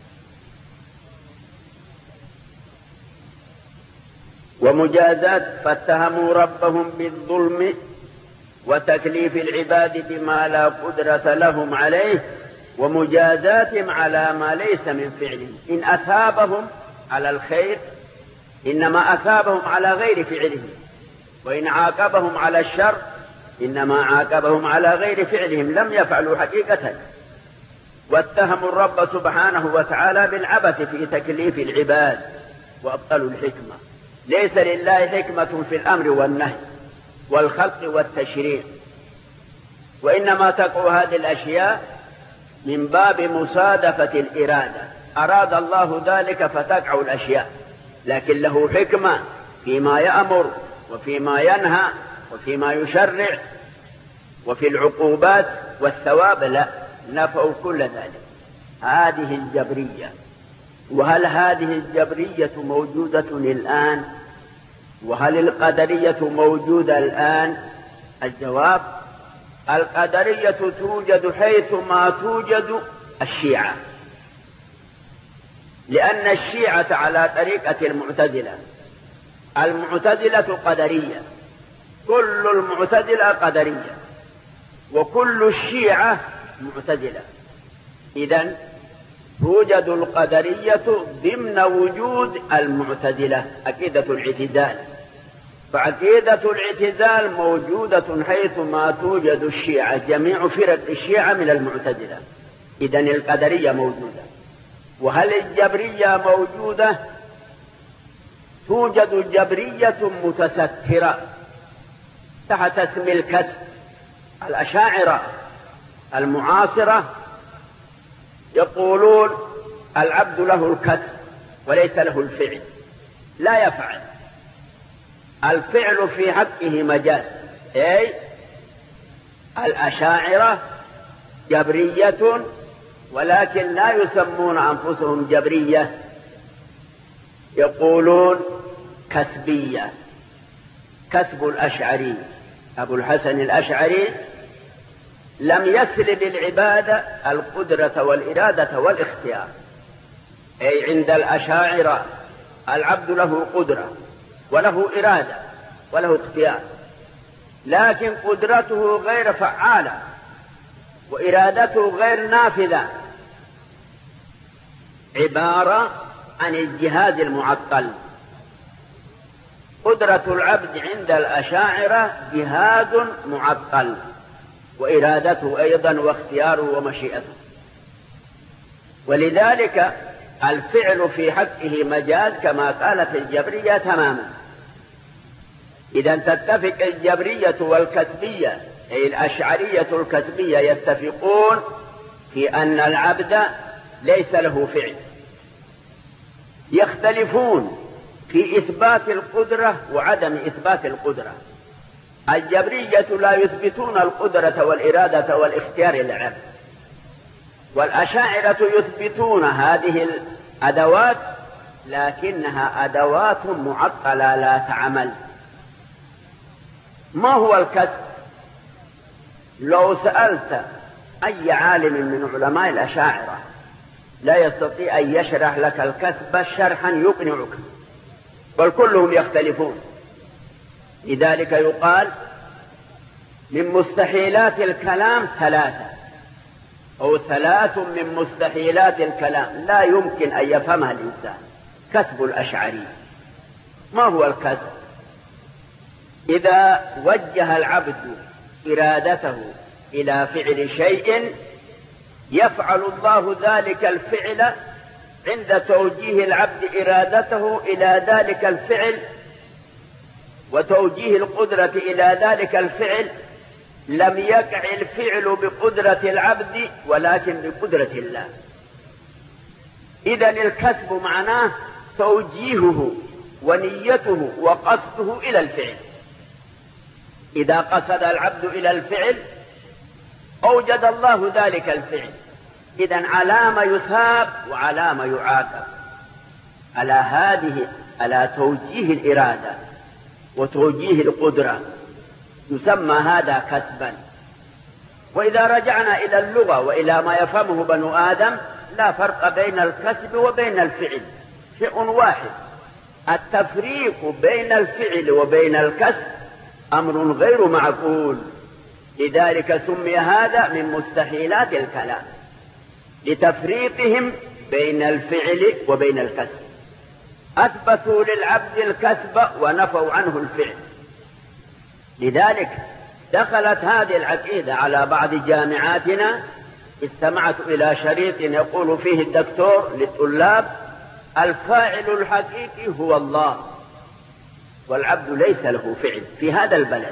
ومجازات، فاتهموا ربهم بالظلم وتكليف العباد بما لا قدرة لهم عليه، ومجازاتهم على ما ليس من فعلهم. إن أثابهم على الخير إنما أثابهم على غير فعلهم، وإن عاقبهم على الشر إنما عاقبهم على غير فعلهم، لم يفعلوا حقيقة. واتهموا الرب سبحانه وتعالى بالعبث في تكليف العباد وأبطلوا الحكمة. ليس لله حكمة في الأمر والنهي والخلق والتشريع، وإنما تقع هذه الأشياء من باب مصادفة الإرادة. أراد الله ذلك فتقع الأشياء، لكن له حكمة فيما يأمر وفيما ينهى وفيما يشرع وفي العقوبات والثواب لا، نفوا كل ذلك. هذه الجبرية. وهل هذه الجبرية موجودة الآن؟ وهل القدرية موجودة الآن؟ الجواب: القدرية توجد حيث ما توجد الشيعة، لأن الشيعة على طريقة المعتزلة. المعتزلة قدرية، كل المعتزلة قدرية، وكل الشيعة معتزلة. إذن توجد القدرية ضمن وجود المعتزلة، عقيدة الاعتزال. فعقيدة الاعتزال موجودة حيث ما توجد الشيعة، جميع فرق الشيعة من المعتزلة. إذن القدرية موجودة. وهل الجبرية موجودة؟ توجد جبرية متسترة تحت اسم الكسب. الأشاعرة المعاصرة يقولون العبد له الكسب وليس له الفعل، لا يفعل. الفعل في حقه مجاز. أي الأشاعرة جبرية ولكن لا يسمون أنفسهم جبرية، يقولون كسبية. كسب الأشعري أبو الحسن الأشعري لم يسلب العبادة القدرة والإرادة والاختيار. أي عند الأشاعرة العبد له قدرة وله إرادة وله اختيار، لكن قدرته غير فعالة وإرادته غير نافذة، عبارة عن الجهاد المعطل. قدرة العبد عند الأشاعرة جهاد معطل، وإرادته أيضا واختياره ومشيئته. ولذلك الفعل في حقه مجاز كما قالت الجبرية تماما. إذا تتفق الجبرية والكسبية، أي الأشعرية الكسبية، يتفقون في أن العبد ليس له فعل. يختلفون في إثبات القدرة وعدم إثبات القدرة. الجبرية لا يثبتون القدرة والإرادة والاختيار للعبد، والأشاعرة يثبتون هذه الأدوات لكنها أدوات معطلة لا تعمل. ما هو الكسب؟ لو سألت أي عالم من علماء الأشاعرة لا يستطيع أن يشرح لك الكسب شرحا يقنعك، بل كلهم يختلفون. لذلك يقال من مستحيلات الكلام ثلاثة أو ثلاث من مستحيلات الكلام لا يمكن أن يفهمها الإنسان. كسب الأشعري. ما هو الكسب؟ إذا وجه العبد إرادته إلى فعل شيء يفعل الله ذلك الفعل عند توجيه العبد إرادته إلى ذلك الفعل وتوجيه القدرة إلى ذلك الفعل. لم يقع الفعل بقدرة العبد ولكن بقدرة الله. إذن الكسب معناه توجيهه ونيته وقصده إلى الفعل. إذا قصد العبد إلى الفعل أوجد الله ذلك الفعل. إذن على ما يثاب وعلى ما يعاقب. على توجيه الإرادة وتوجيه القدرة يسمى هذا كسبا. وإذا رجعنا إلى اللغة وإلى ما يفهمه بنو آدم لا فرق بين الكسب وبين الفعل، شيء واحد. التفريق بين الفعل وبين الكسب أمر غير معقول. لذلك سمي هذا من مستحيلات الكلام لتفريقهم بين الفعل وبين الكسب. أثبتوا للعبد الكسب ونفوا عنه الفعل. لذلك دخلت هذه العقيدة على بعض جامعاتنا. استمعت إلى شريط يقول فيه الدكتور للطلاب الفاعل الحقيقي هو الله والعبد ليس له فعل في هذا البلد.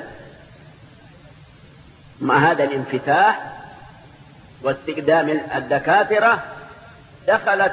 مع هذا الانفتاح واستقدام الدكاترة دخلت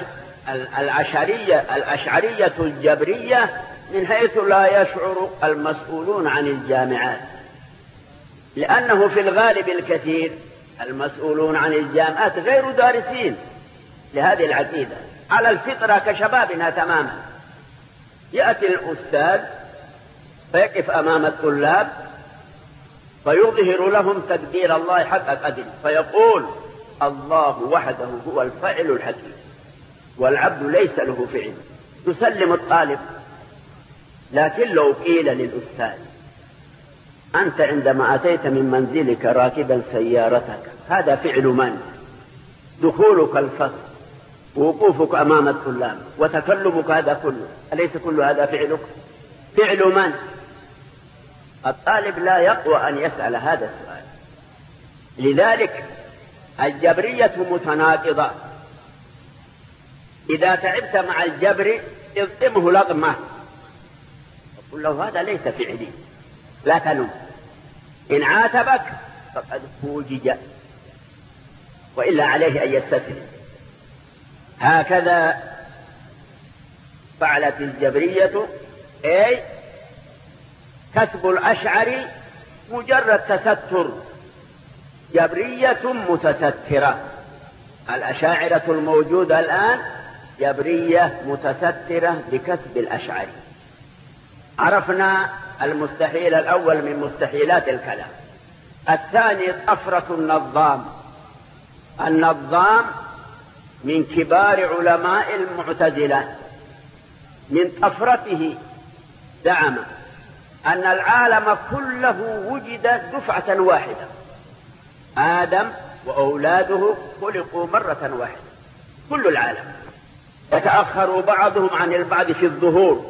الأشعرية الجبرية من حيث لا يشعر المسؤولون عن الجامعات، لأنه في الغالب الكثير المسؤولون عن الجامعات غير دارسين لهذه العقيدة، على الفطرة كشبابنا تماما. يأتي الأستاذ فيقف أمام الطلاب فيظهر لهم تقدير الله حق قدر، فيقول الله وحده هو الفاعل الحكيم والعبد ليس له فعل. تسلم الطالب. لكن لو قيل للأستاذ أنت عندما أتيت من منزلك راكبا سيارتك هذا فعل من؟ دخولك الفصل ووقوفك أمام الطلاب وتكلمك هذا كله، أليس كل هذا فعلك؟ فعل من؟ الطالب لا يقوى أن يسأل هذا السؤال. لذلك الجبرية متناقضة. إذا تعبت مع الجبر اضطمه لطمة، يقول له هذا ليس فعلي، لا تلوم، إن عاتبك فقد فوجج، وإلا عليه أن يستسلم. هكذا فعلت الجبرية، أي كسب الأشعري مجرد تستر، جبرية متسترة. الأشاعرة الموجودة الآن جبرية متسترة بكسب الأشعري. عرفنا المستحيل الأول من مستحيلات الكلام. الثاني طفرة النظام. النظام من كبار علماء المعتزلة، من طفرته زعم أن العالم كله وجد دفعة واحدة، آدم وأولاده خلقوا مرة واحدة، كل العالم، يتأخر بعضهم عن البعض في الظهور.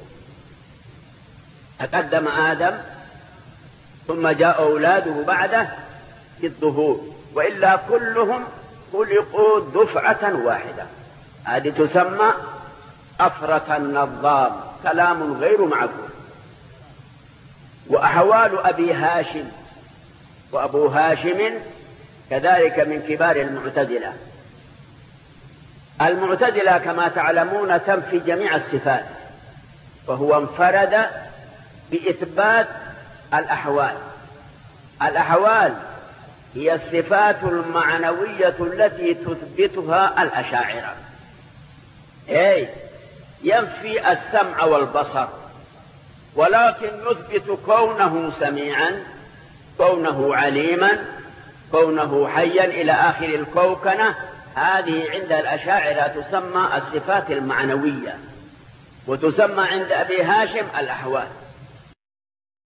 تقدم آدم ثم جاء أولاده بعده في الظهور، وإلا كلهم خلقوا دفعة واحدة. هذه تسمى طفرة النظام، كلام غير معقول. وأحوال أبي هاشم، وأبو هاشم كذلك من كبار المعتزلة. المعتزلة كما تعلمون تنفي جميع الصفات، وهو انفرد بإثبات الأحوال. الأحوال هي الصفات المعنوية التي تثبتها الأشاعرة، أي ينفي السمع والبصر، ولكن يثبت كونه سميعا، كونه عليما، كونه حيا إلى آخر الكوكنة. هذه عند الأشاعرة تسمى الصفات المعنوية، وتسمى عند أبي هاشم الأحوال.